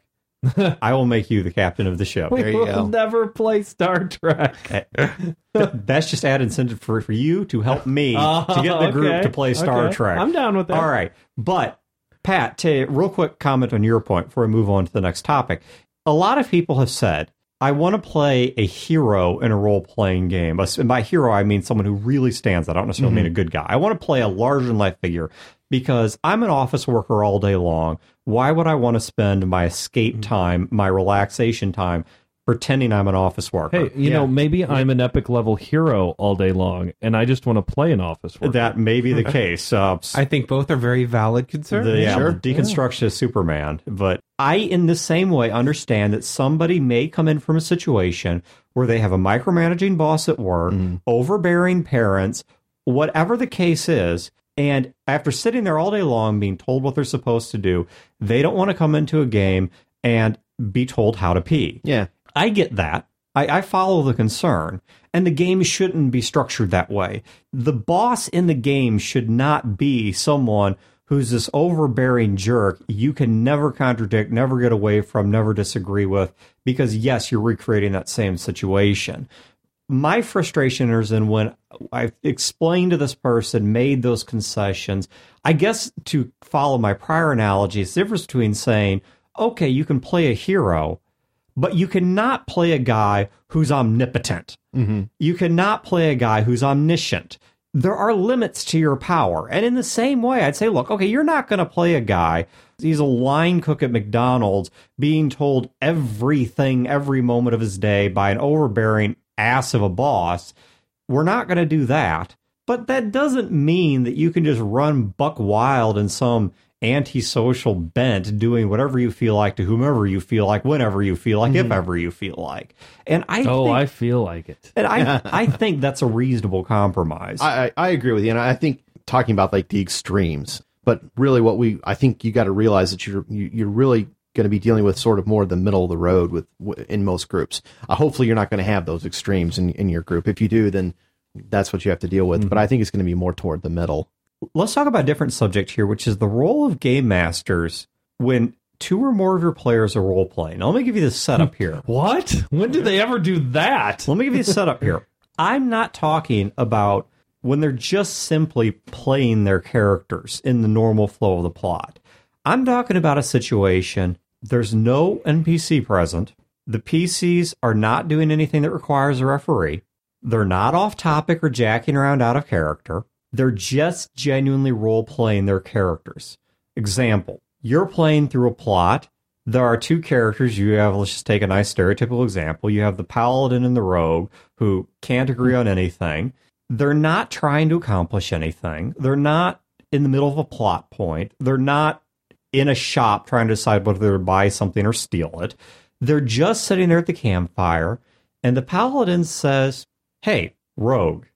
I will make you the captain of the ship.
We
There you
will
go.
never play Star Trek.
That's just added incentive for you to help me to get the group
Okay,
to play Star
okay.
Trek.
I'm down with that.
All right. But, Pat, real quick comment on your point before we move on to the next topic. A lot of people have said, I want to play a hero in a role-playing game. And by hero, I mean someone who really stands out. I don't necessarily mean a good guy. I want to play a larger-than-life figure because I'm an office worker all day long. Why would I want to spend my escape time, my relaxation time, pretending I'm an office worker?
Hey, you know, maybe I'm an epic level hero all day long, and I just want to play an office worker.
That may be the case.
I think both are very valid concerns.
The deconstruction of Superman. But I, in the same way, understand that somebody may come in from a situation where they have a micromanaging boss at work, overbearing parents, whatever the case is. And after sitting there all day long being told what they're supposed to do, they don't want to come into a game and be told how to pee.
Yeah.
I get that. I follow the concern. And the game shouldn't be structured that way. The boss in the game should not be someone who's this overbearing jerk you can never contradict, never get away from, never disagree with, because, yes, you're recreating that same situation. My frustration is in when I've explained to this person, made those concessions. I guess to follow my prior analogy, it's the difference between saying, okay, you can play a hero, but you cannot play a guy who's omnipotent. You cannot play a guy who's omniscient. There are limits to your power. And in the same way, I'd say, look, okay, you're not going to play a guy. He's a line cook at McDonald's being told everything every moment of his day by an overbearing ass of a boss. We're not going to do that. But that doesn't mean that you can just run buck wild in some antisocial bent, doing whatever you feel like to whomever you feel like, whenever you feel like, if ever you feel like. And
I feel like it.
and I think that's a reasonable compromise.
I agree with you, and I think talking about like the extremes, but really I think you got to realize that you're really going to be dealing with sort of more the middle of the road in most groups. Hopefully you're not going to have those extremes in your group. If you do, then that's what you have to deal with. But I think it's going to be more toward the middle.
Let's talk about a different subject here, which is the role of game masters when two or more of your players are role playing. Now, let me give you the setup here.
What? When did they ever do that?
Let me give you the setup here. I'm not talking about when they're just simply playing their characters in the normal flow of the plot. I'm talking about a situation, there's no NPC present. The PCs are not doing anything that requires a referee. They're not off topic or jacking around out of character. They're just genuinely role-playing their characters. Example, you're playing through a plot. There are two characters. You have, let's just take a nice stereotypical example. You have the paladin and the rogue who can't agree on anything. They're not trying to accomplish anything. They're not in the middle of a plot point. They're not in a shop trying to decide whether to buy something or steal it. They're just sitting there at the campfire, and the paladin says, "Hey, rogue,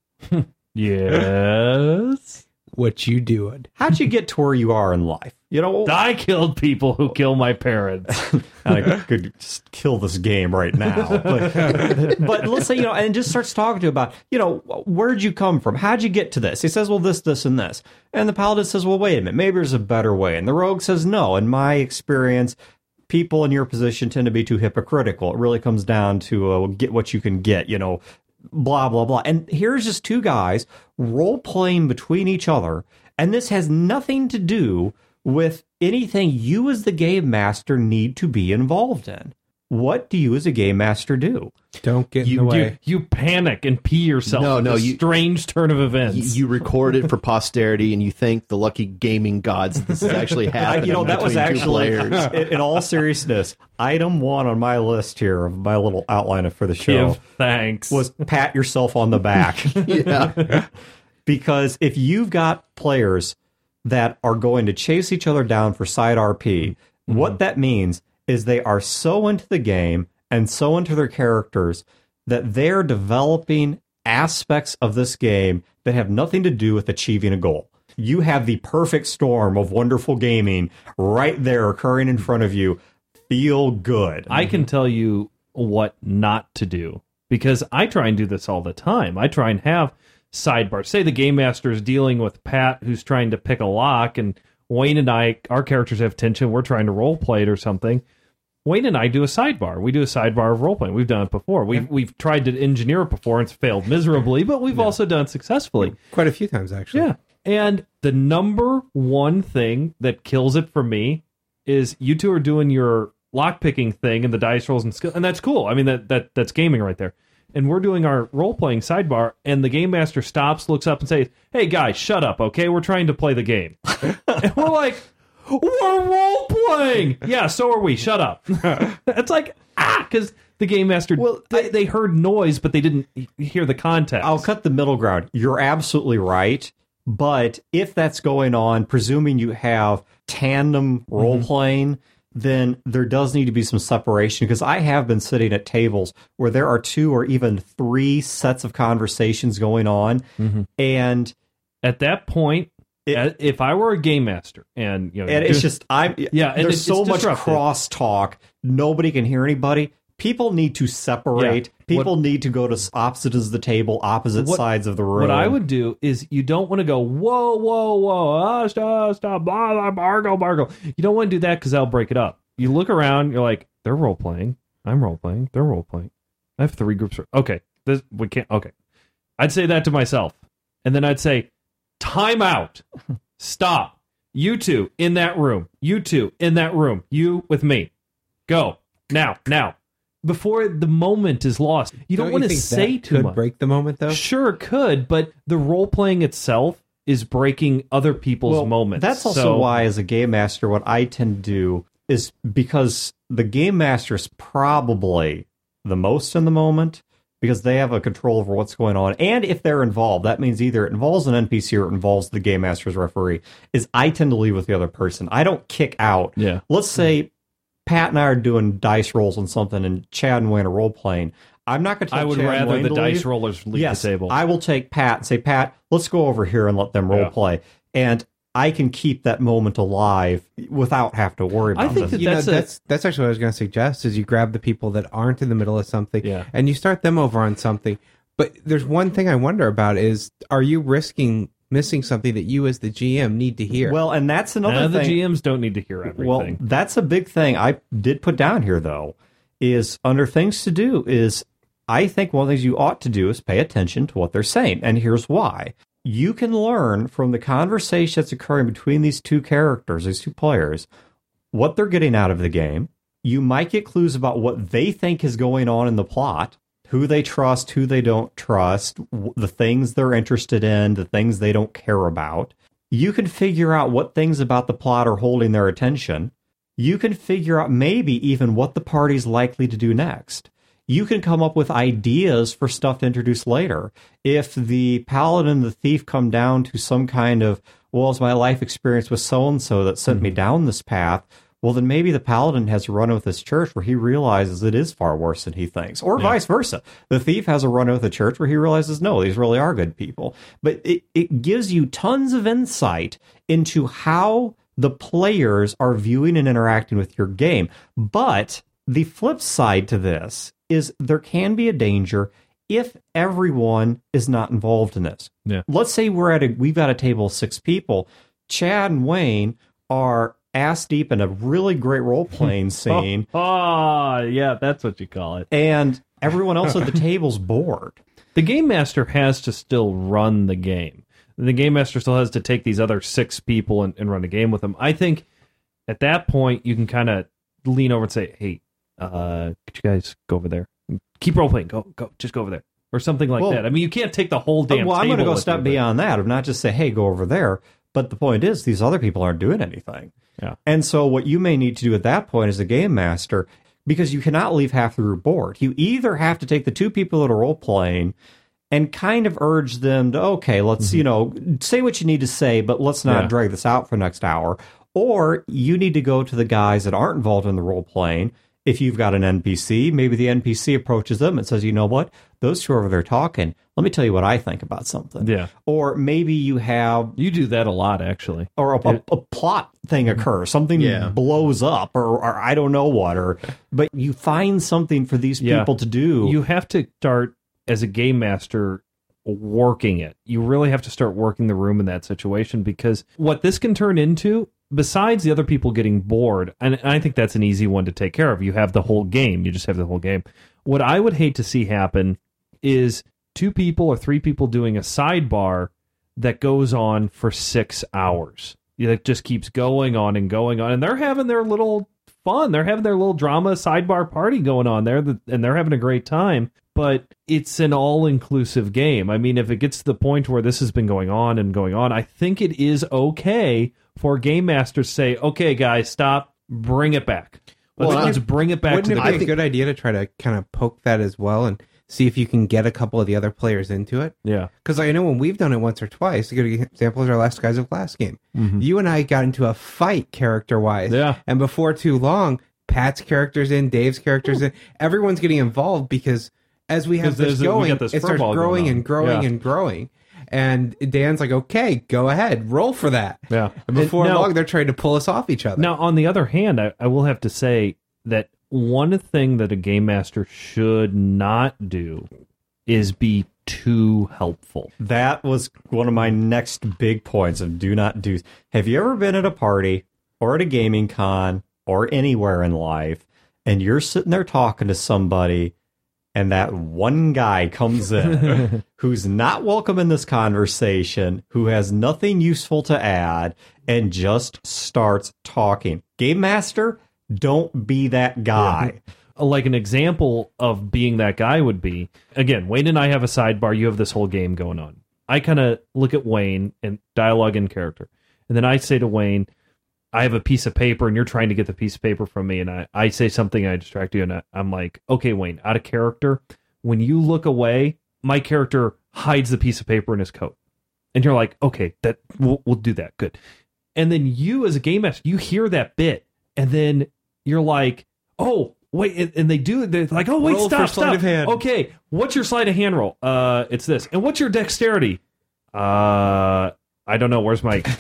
Yes.
What you doing?
how'd you get to where you are in life? You know,
I killed people who kill my parents.
I could just kill this game right now. But let's say, and just starts talking to you about, where'd you come from? How'd you get to this? He says, well, this, and this. And the paladin says, well, wait a minute, maybe there's a better way. And the rogue says, no, in my experience, people in your position tend to be too hypocritical. It really comes down to get what you can get, blah, blah, blah. And here's just two guys role-playing between each other. And this has nothing to do with anything you as the game master need to be involved in. What do you as a game master do?
Don't get in the way.
You panic and pee yourself.
No,
at
no,
this strange turn of events.
You record it for posterity, and you thank the lucky gaming gods that this is actually happening.
That was
between two
actually,
players.
in all seriousness, item 1 on my list here of my little outline for the show
Give thanks.
was pat yourself on the back.
Yeah.
Because if you've got players that are going to chase each other down for side RP, what that means is they are so into the game and so into their characters that they're developing aspects of this game that have nothing to do with achieving a goal. You have the perfect storm of wonderful gaming right there occurring in front of you. feel good.
I can tell you what not to do because I try and do this all the time. I try and have sidebars. Say the game master is dealing with Pat, who's trying to pick a lock, and Wayne and I, our characters have tension. We're trying to role play it or something. Wayne and I do a sidebar. We do a sidebar of role playing. We've done it before. We've tried to engineer it before and it's failed miserably, but we've also done it successfully.
Quite a few times, actually.
Yeah. And the number one thing that kills it for me is you two are doing your lockpicking thing and the dice rolls and skill, and that's cool. I mean, that's gaming right there. And we're doing our role-playing sidebar, and the game master stops, looks up, and says, "Hey, guys, shut up, okay? We're trying to play the game." And we're like, we're role-playing! Yeah, so are we. Shut up. It's like, because the game master, they heard noise, but they didn't hear the context.
I'll cut the middle ground. You're absolutely right. But if that's going on, presuming you have tandem role-playing, then there does need to be some separation, because I have been sitting at tables where there are 2 or even 3 sets of conversations going on, and
at that point, if I were a game master, and
it's just there's so much crosstalk, nobody can hear anybody. People need to separate. Yeah. People need to go to opposite ends of the table, opposite sides of the room.
What I would do is you don't want to go, whoa, whoa, whoa, stop, blah, bargo. You don't want to do that because that'll break it up. You look around, you're like, they're role-playing, I'm role-playing, they're role-playing. I have 3 groups. Okay, we can't, okay. I'd say that to myself. And then I'd say, time out. Stop. You 2 in that room. You 2 in that room. You with me. Go. Now. Before the moment is lost. You don't want to say too much.
Could break the moment, though?
Sure, it could, but the role-playing itself is breaking other people's moments.
That's also why, as a game master, what I tend to do is, because the game master is probably the most in the moment, because they have a control over what's going on. And if they're involved, that means either it involves an NPC or it involves the game master's referee, is I tend to leave with the other person. I don't kick out.
Yeah.
Let's say Pat and I are doing dice rolls on something, and Chad and Wayne are role playing. I'm not going to tell
I would
Chad and
rather
Wayne
the
to
dice
leave.
rollers leave
Yes,
the table.
I will take Pat and say, Pat, let's go over here and let them role play. And I can keep that moment alive without having to worry about
think
this.
That's actually what I was going to suggest, is you grab the people that aren't in the middle of something and you start them over on something. But there's one thing I wonder about is, are you risking missing something that you as the GM need to hear?
Well, and that's another thing.
The GMs don't need to hear everything.
Well, that's a big thing I did put down here, though, is under things to do is, I think one of the things you ought to do is pay attention to what they're saying. And here's why. You can learn from the conversation that's occurring between these 2 characters, these 2 players, what they're getting out of the game. You might get clues about what they think is going on in the plot, who they trust, who they don't trust, the things they're interested in, the things they don't care about. You can figure out what things about the plot are holding their attention. You can figure out maybe even what the party's likely to do next. You can come up with ideas for stuff to introduce later. If the paladin and the thief come down to some kind of, well, it's my life experience with so-and-so that sent me down this path, well, then maybe the paladin has a run with this church where he realizes it is far worse than he thinks, or vice versa. The thief has a run with the church where he realizes, no, these really are good people. But it gives you tons of insight into how the players are viewing and interacting with your game. But the flip side to this is there can be a danger if everyone is not involved in this.
Yeah.
Let's say we've got a table of 6 people. Chad and Wayne are ass deep in a really great role-playing scene.
Yeah, that's what you call it.
And everyone else at the table's bored.
The game master has to still run the game. The game master still has to take these other 6 people and run a game with them. I think at that point, you can kind of lean over and say, hey, could you guys go over there? Keep role-playing. Go. Just go over there. Or something like that. I mean, you can't take the whole damn table.
Well, I'm going to go a step beyond that, of not just say, hey, go over there. But the point is, these other people aren't doing anything.
Yeah.
And so what you may need to do at that point as a game master, because you cannot leave half the group bored, you either have to take the 2 people that are role-playing and kind of urge them to, okay, let's, say what you need to say, but let's not drag this out for the next hour. Or you need to go to the guys that aren't involved in the role-playing If you've got an NPC, maybe the NPC approaches them and says, you know what, those two over there talking, let me tell you what I think about something.
Yeah.
Or maybe you have,
You do that a lot, actually.
or a plot thing occurs, something blows up, or I don't know what, but you find something for these people to do.
You have to start, as a game master, working it. You really have to start working the room in that situation, because what this can turn into, besides the other people getting bored, and I think that's an easy one to take care of. You have the whole game. You just have the whole game. What I would hate to see happen is 2 people or 3 people doing a sidebar that goes on for 6 hours. It just keeps going on and going on. And they're having their little fun. They're having their little drama sidebar party going on there, and they're having a great time. But it's an all-inclusive game. I mean, if it gets to the point where this has been going on and going on, I think it is okay for game masters to say, okay, guys, stop, bring it back. Let's bring it back.
Wouldn't it be a good idea to try to kind of poke that as well and see if you can get a couple of the other players into it?
Yeah.
Because I know when we've done it once or twice, a good example is our last Skies of Glass game. You and I got into a fight character-wise.
Yeah.
And before too long, Pat's character's in, Dave's character's in. Everyone's getting involved because as we have this going, it starts growing and growing and growing. And Dan's like, okay, go ahead, roll for that.
Yeah.
And before long, they're trying to pull us off each other.
Now, on the other hand, I will have to say that one thing that a game master should not do is be too helpful.
That was one of my next big points of do not do. Have you ever been at a party or at a gaming con or anywhere in life, and you're sitting there talking to somebody, and that one guy comes in who's not welcome in this conversation, who has nothing useful to add, and just starts talking? Game master, don't be that guy.
Like an example of being that guy would be, again, Wayne and I have a sidebar. You have this whole game going on. I kind of look at Wayne and dialogue in character. And then I say to Wayne, I have a piece of paper and you're trying to get the piece of paper from me. And I say something, I distract you. And I'm like, okay, Wayne, out of character, when you look away, my character hides the piece of paper in his coat. And you're like, okay, that we'll do that. Good. And then you as a game master, you hear that bit. And then you're like, oh, wait. And they're like, oh, wait,
roll
stop.
sleight of hand.
Okay. What's your sleight of hand roll? It's this. And what's your dexterity? I don't know. Where's my...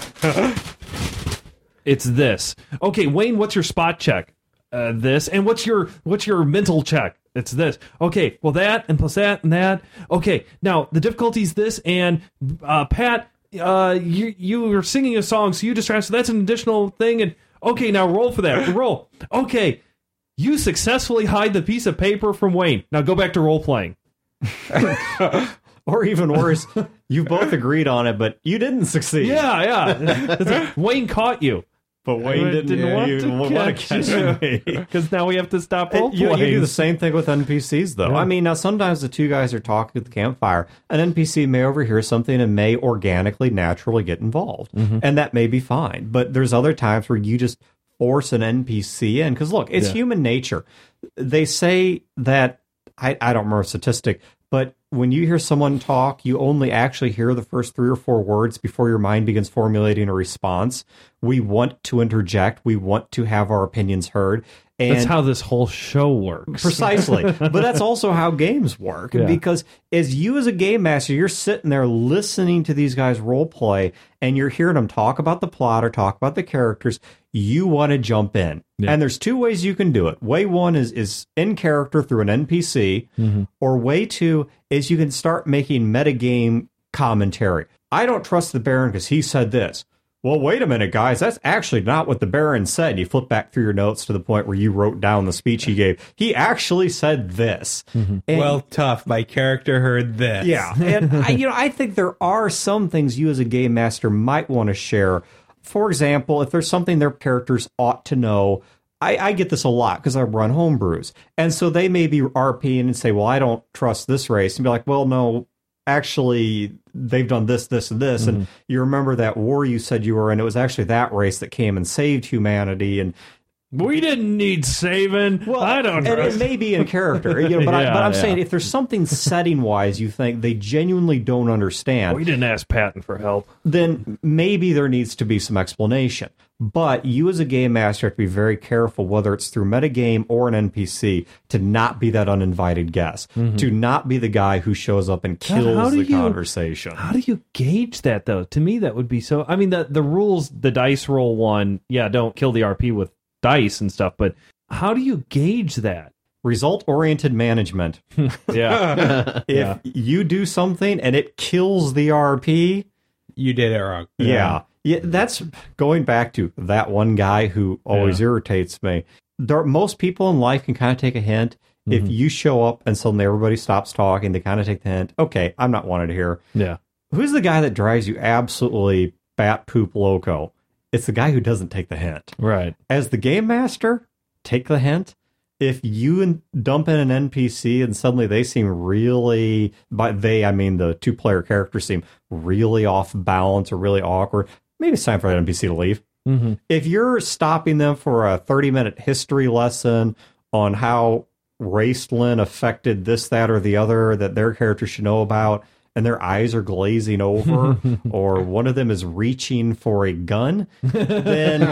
It's this. Okay, Wayne, what's your spot check? This. And what's your mental check? It's this. Okay, well that and plus that and that. Okay, now the difficulty is this, and Pat, you were singing a song, so you distracted. So that's an additional thing. And okay, now roll for that. Roll. Okay, you successfully hide the piece of paper from Wayne. Now go back to role playing.
Or even worse, you both agreed on it, but you didn't succeed.
Yeah. Wayne caught you.
But Wayne didn't want to catch me.
Because now we have to stop role
You
playing.
do the same thing with NPCs, though.
Yeah.
I mean, now sometimes the two guys are talking at the campfire. An NPC may overhear something and may organically, naturally get involved. And that may be fine. But there's other times where you just force an NPC in. Because look, it's human nature. They say that, I don't remember a statistic, but when you hear someone talk, you only actually hear the first 3 or 4 words before your mind begins formulating a response. We want to interject. We want to have our opinions heard. And
that's how this whole show works.
Precisely. But that's also how games work.
Yeah.
Because as a game master, you're sitting there listening to these guys role play, and you're hearing them talk about the plot or talk about the characters. You want to jump in.
Yeah.
And there's 2 ways you can do it. Way 1 is in character through an NPC, or way 2 is you can start making metagame commentary. I don't trust the Baron because he said this. Well, wait a minute, guys. That's actually not what the Baron said. You flip back through your notes to the point where you wrote down the speech he gave. He actually said this. And,
well, tough. My character heard this.
Yeah. And I think there are some things you as a game master might want to share. For example, if there's something their characters ought to know, I get this a lot because I run homebrews. And so they may be RPing and say, well, I don't trust this race. And be like, well, no, actually, they've done this, this, and this. And you remember that war you said you were in. It was actually that race that came and saved humanity. And
We didn't need saving. Well, I don't know.
And it may be in character, but I'm saying if there's something setting-wise you think they genuinely don't understand,
We didn't ask Patton for help.
then maybe there needs to be some explanation. But you as a game master have to be very careful, whether it's through metagame or an NPC, to not be that uninvited guest, to not be the guy who shows up and kills the conversation.
How do you gauge that, though? To me, that would be so... I mean, the rules, the dice roll one, don't kill the RP with dice and stuff, but how do you gauge that?
Result-oriented management.
Yeah.
If you do something and it kills the RP...
You did it wrong.
Yeah, that's going back to that one guy who always irritates me. Most people in life can kind of take a hint. If you show up and suddenly everybody stops talking, they kind of take the hint. Okay, I'm not wanted here.
Yeah.
Who's the guy that drives you absolutely bat poop loco? It's the guy who doesn't take the hint.
Right.
As the game master, take the hint. If you dump in an NPC and suddenly they seem really, by they, I mean the two-player characters seem really off balance or really awkward, maybe it's time for that NPC to leave.
Mm-hmm.
If you're stopping them for a 30-minute history lesson on how Raistlin affected this, that, or the other that their character should know about, and their eyes are glazing over, or one of them is reaching for a gun, then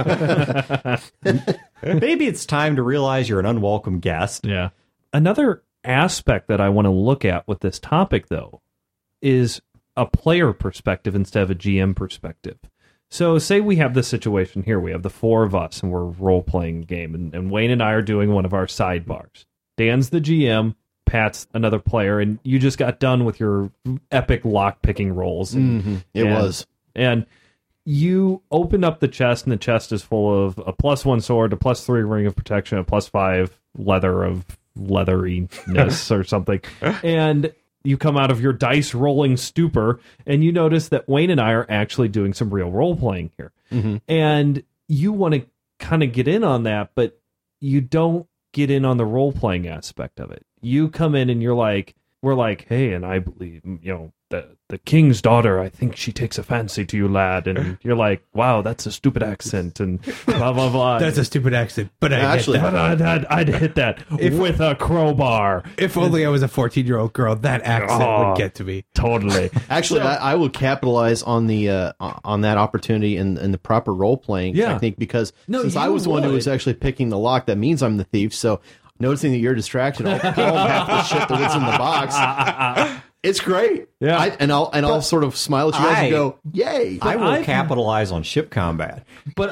maybe it's time to realize you're an unwelcome guest.
Yeah. Another aspect that I want to look at with this topic, though, is a player perspective instead of a GM perspective. So say we have this situation here. We have the four of us, and we're role-playing a game, and Wayne and I are doing one of our sidebars. Dan's the GM, Pat's another player, and you just got done with your epic lock-picking rolls.
It was.
And you open up the chest, and the chest is full of a +1 sword, a +3 ring of protection, a +5 leather of leatheriness or something. And you come out of your dice rolling stupor, and you notice that Wayne and I are actually doing some real role-playing here. And you want to kind of get in on that, but you don't get in on the role-playing aspect of it. You come in and we're like, hey, and I believe, the king's daughter, I think she takes a fancy to you, lad. And you're like, wow, that's a stupid accent, and blah, blah, blah.
That's a stupid accent, but I'd
I'd hit that with a crowbar.
If only I was a 14-year-old girl, that accent would get to me.
Totally.
Actually, I will capitalize on the on that opportunity and the proper role playing technique, because since I was the one who was actually picking the lock, that means I'm the thief. So noticing that you're distracted, I'll pull half the shit that was in the box. It's great.
Yeah.
I'll sort of smile at you guys and go, yay.
I will capitalize on ship combat.
But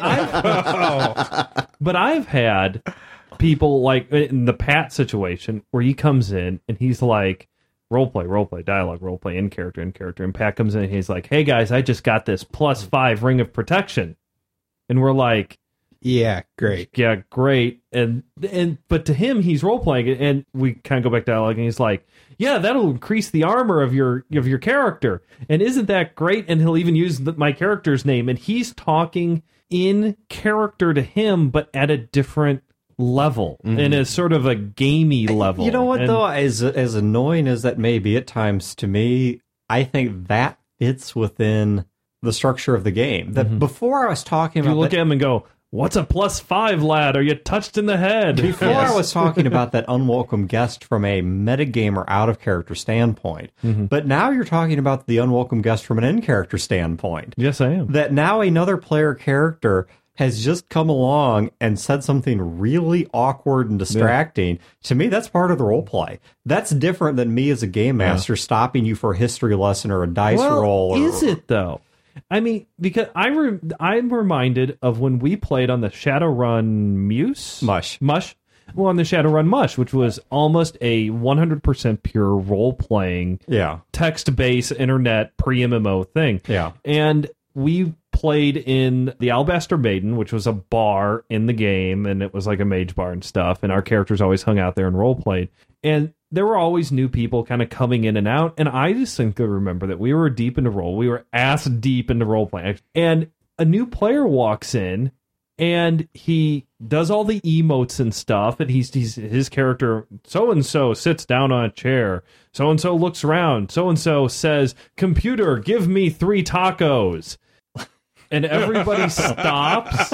I've had people like in the Pat situation where he comes in and he's like, role play, dialogue, role play, in character. And Pat comes in and he's like, hey guys, I just got this +5 ring of protection. And we're like,
yeah, great.
Yeah, great. And but to him, he's role playing it, and we kind of go back to dialogue, and he's like, yeah, that'll increase the armor of your character, and isn't that great? And he'll even use my character's name, and he's talking in character to him, but at a different level, in a sort of a gamey level.
You know what, though, as annoying as that may be at times to me, I think that fits within the structure of the game. That before I was talking about,
you look at him and go, what's a +5, lad? Are you touched in the head?
Before I was talking about that unwelcome guest from a metagamer out-of-character standpoint. But now you're talking about the unwelcome guest from an in-character standpoint.
Yes, I am.
That now another player character has just come along and said something really awkward and distracting. To me, that's part of the role play. That's different than me as a game master stopping you for a history lesson or a dice roll.
Is it, though? I mean, because I'm reminded of when we played on the Shadowrun Mush. Well, on the Shadowrun Mush, which was almost a 100% pure role-playing, text-based internet pre-MMO thing.
Yeah.
And we played in the Alabaster Maiden, which was a bar in the game, and it was like a mage bar and stuff, and our characters always hung out there and role-played. And there were always new people kind of coming in and out, and I distinctly remember that we were deep into role. We were ass deep into role playing, and a new player walks in, and he does all the emotes and stuff, and he's his character, so-and-so sits down on a chair, so-and-so looks around, so-and-so says, computer, give me 3 tacos. and everybody stops.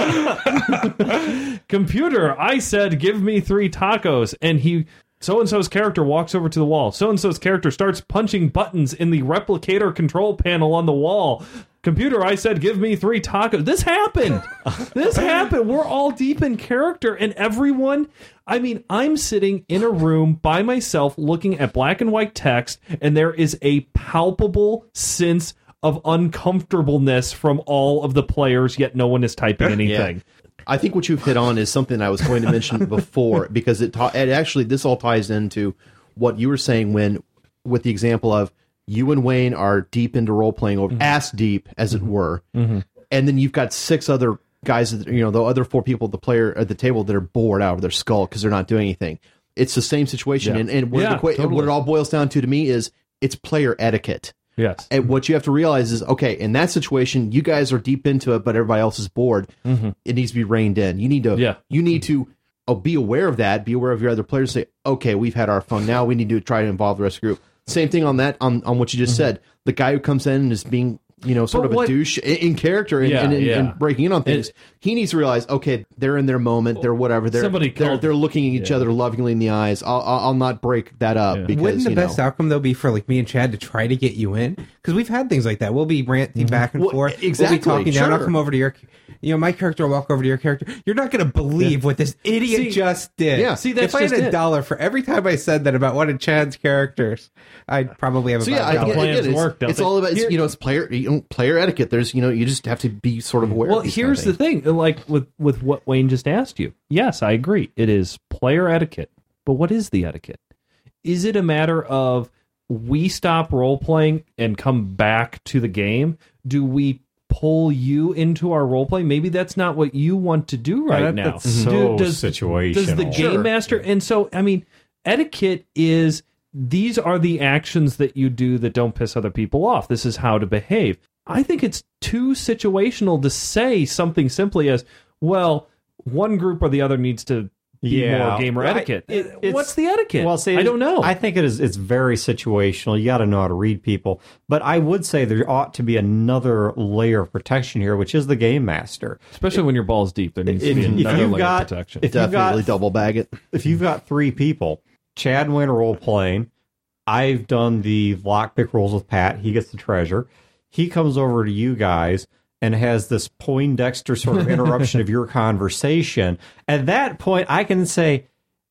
Computer, I said, give me 3 tacos. And so-and-so's character walks over to the wall. So-and-so's character starts punching buttons in the replicator control panel on the wall. Computer, I said, give me 3 tacos. This happened. This happened. We're all deep in character. And everyone, I mean, I'm sitting in a room by myself looking at black and white text, and there is a palpable sense of uncomfortableness from all of the players, yet no one is typing anything.
Yeah. I think what you've hit on is something I was going to mention before, because it actually, this all ties into what you were saying with the example of you and Wayne are deep into role playing, ass deep, as it were, and then you've got 6 other guys, the other 4 people at the table that are bored out of their skull because they're not doing anything. It's the same situation, and what it all boils down to me is it's player etiquette.
Yes.
And what you have to realize is, okay, in that situation, you guys are deep into it, but everybody else is bored. It needs to be reined in. You need to be aware of that. Be aware of your other players. Say, okay, we've had our fun. Now we need to try to involve the rest of the group. Same thing on that. On what you just said. The guy who comes in and is being sort of a douche in character and breaking in on things. He needs to realize, okay, they're in their moment. They're whatever. They're looking at each other lovingly in the eyes. I'll not break that up. Because,
wouldn't the best outcome though be for like me and Chad to try to get you in? Because we've had things like that. We'll be ranting back and forth.
Exactly.
We'll be talking down. I'll come over to your. My character will walk over to your character. You're not going to believe what this idiot just did.
Yeah.
See, that's
if I had
just
$1 for every time I said that about one of Chad's characters, I'd probably have about $1.
It's all about it's player etiquette. There's you just have to be sort of aware.
Well,
of these
here's the thing. Like with what Wayne just asked you. Yes, I agree. It is player etiquette. But what is the etiquette? Is it a matter of we stop role playing and come back to the game? Do we pull you into our role play? Maybe that's not what you want to do right now.
That's so situational.
Does the game master? And so, I mean, etiquette is these are the actions that you do that don't piss other people off. This is how to behave. I think it's too situational to say something simply as, well, one group or the other needs to be more gamer etiquette. What's the etiquette?
Well, see,
I don't know.
I think it's very situational. You got to know how to read people. But I would say there ought to be another layer of protection here, which is the game master.
Especially when your ball's deep, there needs to be another layer of protection.
Definitely double bag it.
If you've got 3 people, Chad and Wayne are role playing. I've done the lockpick rolls with Pat. He gets the treasure. He comes over to you guys and has this Poindexter sort of interruption of your conversation. At that point, I can say,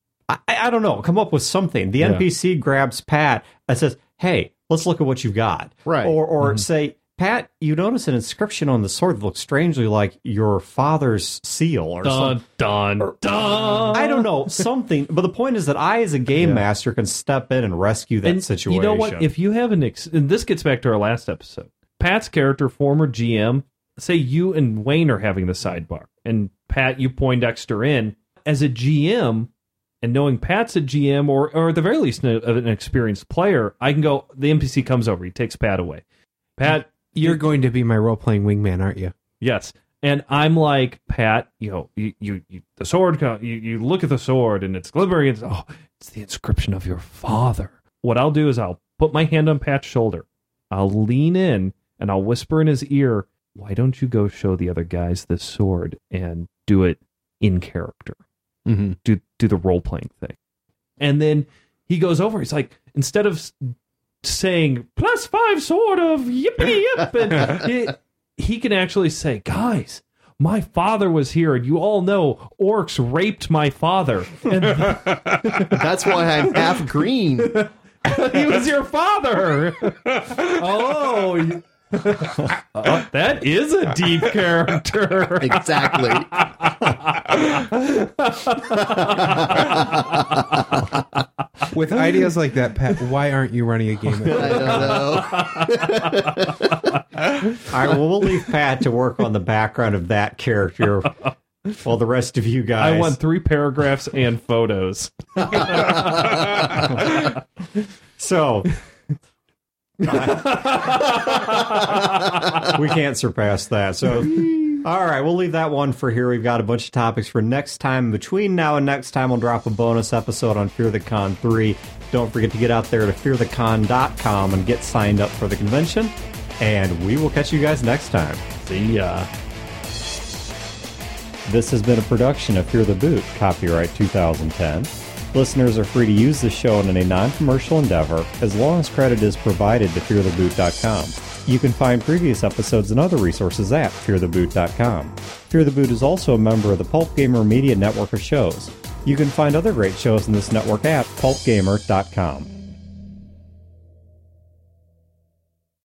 I don't know, come up with something. The NPC grabs Pat and says, hey, let's look at what you've got.
Right.
Or say, Pat, you notice an inscription on the sword that looks strangely like your father's seal or something.
Dun.
I don't know, something. But the point is that I, as a game master, can step in and rescue that situation.
You know what? If you have and this gets back to our last episode. Pat's character, former GM, say you and Wayne are having the sidebar, and Pat, you Poindexter in. As a GM, and knowing Pat's a GM, or at the very least an experienced player, I can go, the NPC comes over, he takes Pat away. Pat,
you're going to be my role-playing wingman, aren't you?
Yes. And I'm like, Pat, you the sword, you look at the sword, and it's glimmering, it's the inscription of your father. What I'll do is I'll put my hand on Pat's shoulder, I'll lean in, and I'll whisper in his ear, why don't you go show the other guys this sword and do it in character? Do the role-playing thing. And then he goes over, he's like, instead of saying, +5 sword of yippity yip, and he can actually say, guys, my father was here, and you all know orcs raped my father. And
that's why I'm half green.
He was your father. Oh, that is a deep character.
Exactly.
With ideas like that, Pat, why aren't you running a game?
I don't know.
All right, well, we'll leave Pat to work on the background of that character while the rest of you guys...
I want 3 paragraphs and photos.
So... we can't surpass that. So, all right, we'll leave that one for here. We've got a bunch of topics for next time. Between now and next time, we'll drop a bonus episode on Fear the Con 3. Don't forget to get out there to fearthecon.com and get signed up for the convention. And we will catch you guys next time.
See ya.
This has been a production of Fear the Boot, copyright 2010. Listeners are free to use this show in a non-commercial endeavor as long as credit is provided to feartheboot.com. You can find previous episodes and other resources at feartheboot.com. Fear the Boot is also a member of the Pulp Gamer Media network of shows. You can find other great shows in this network at pulpgamer.com.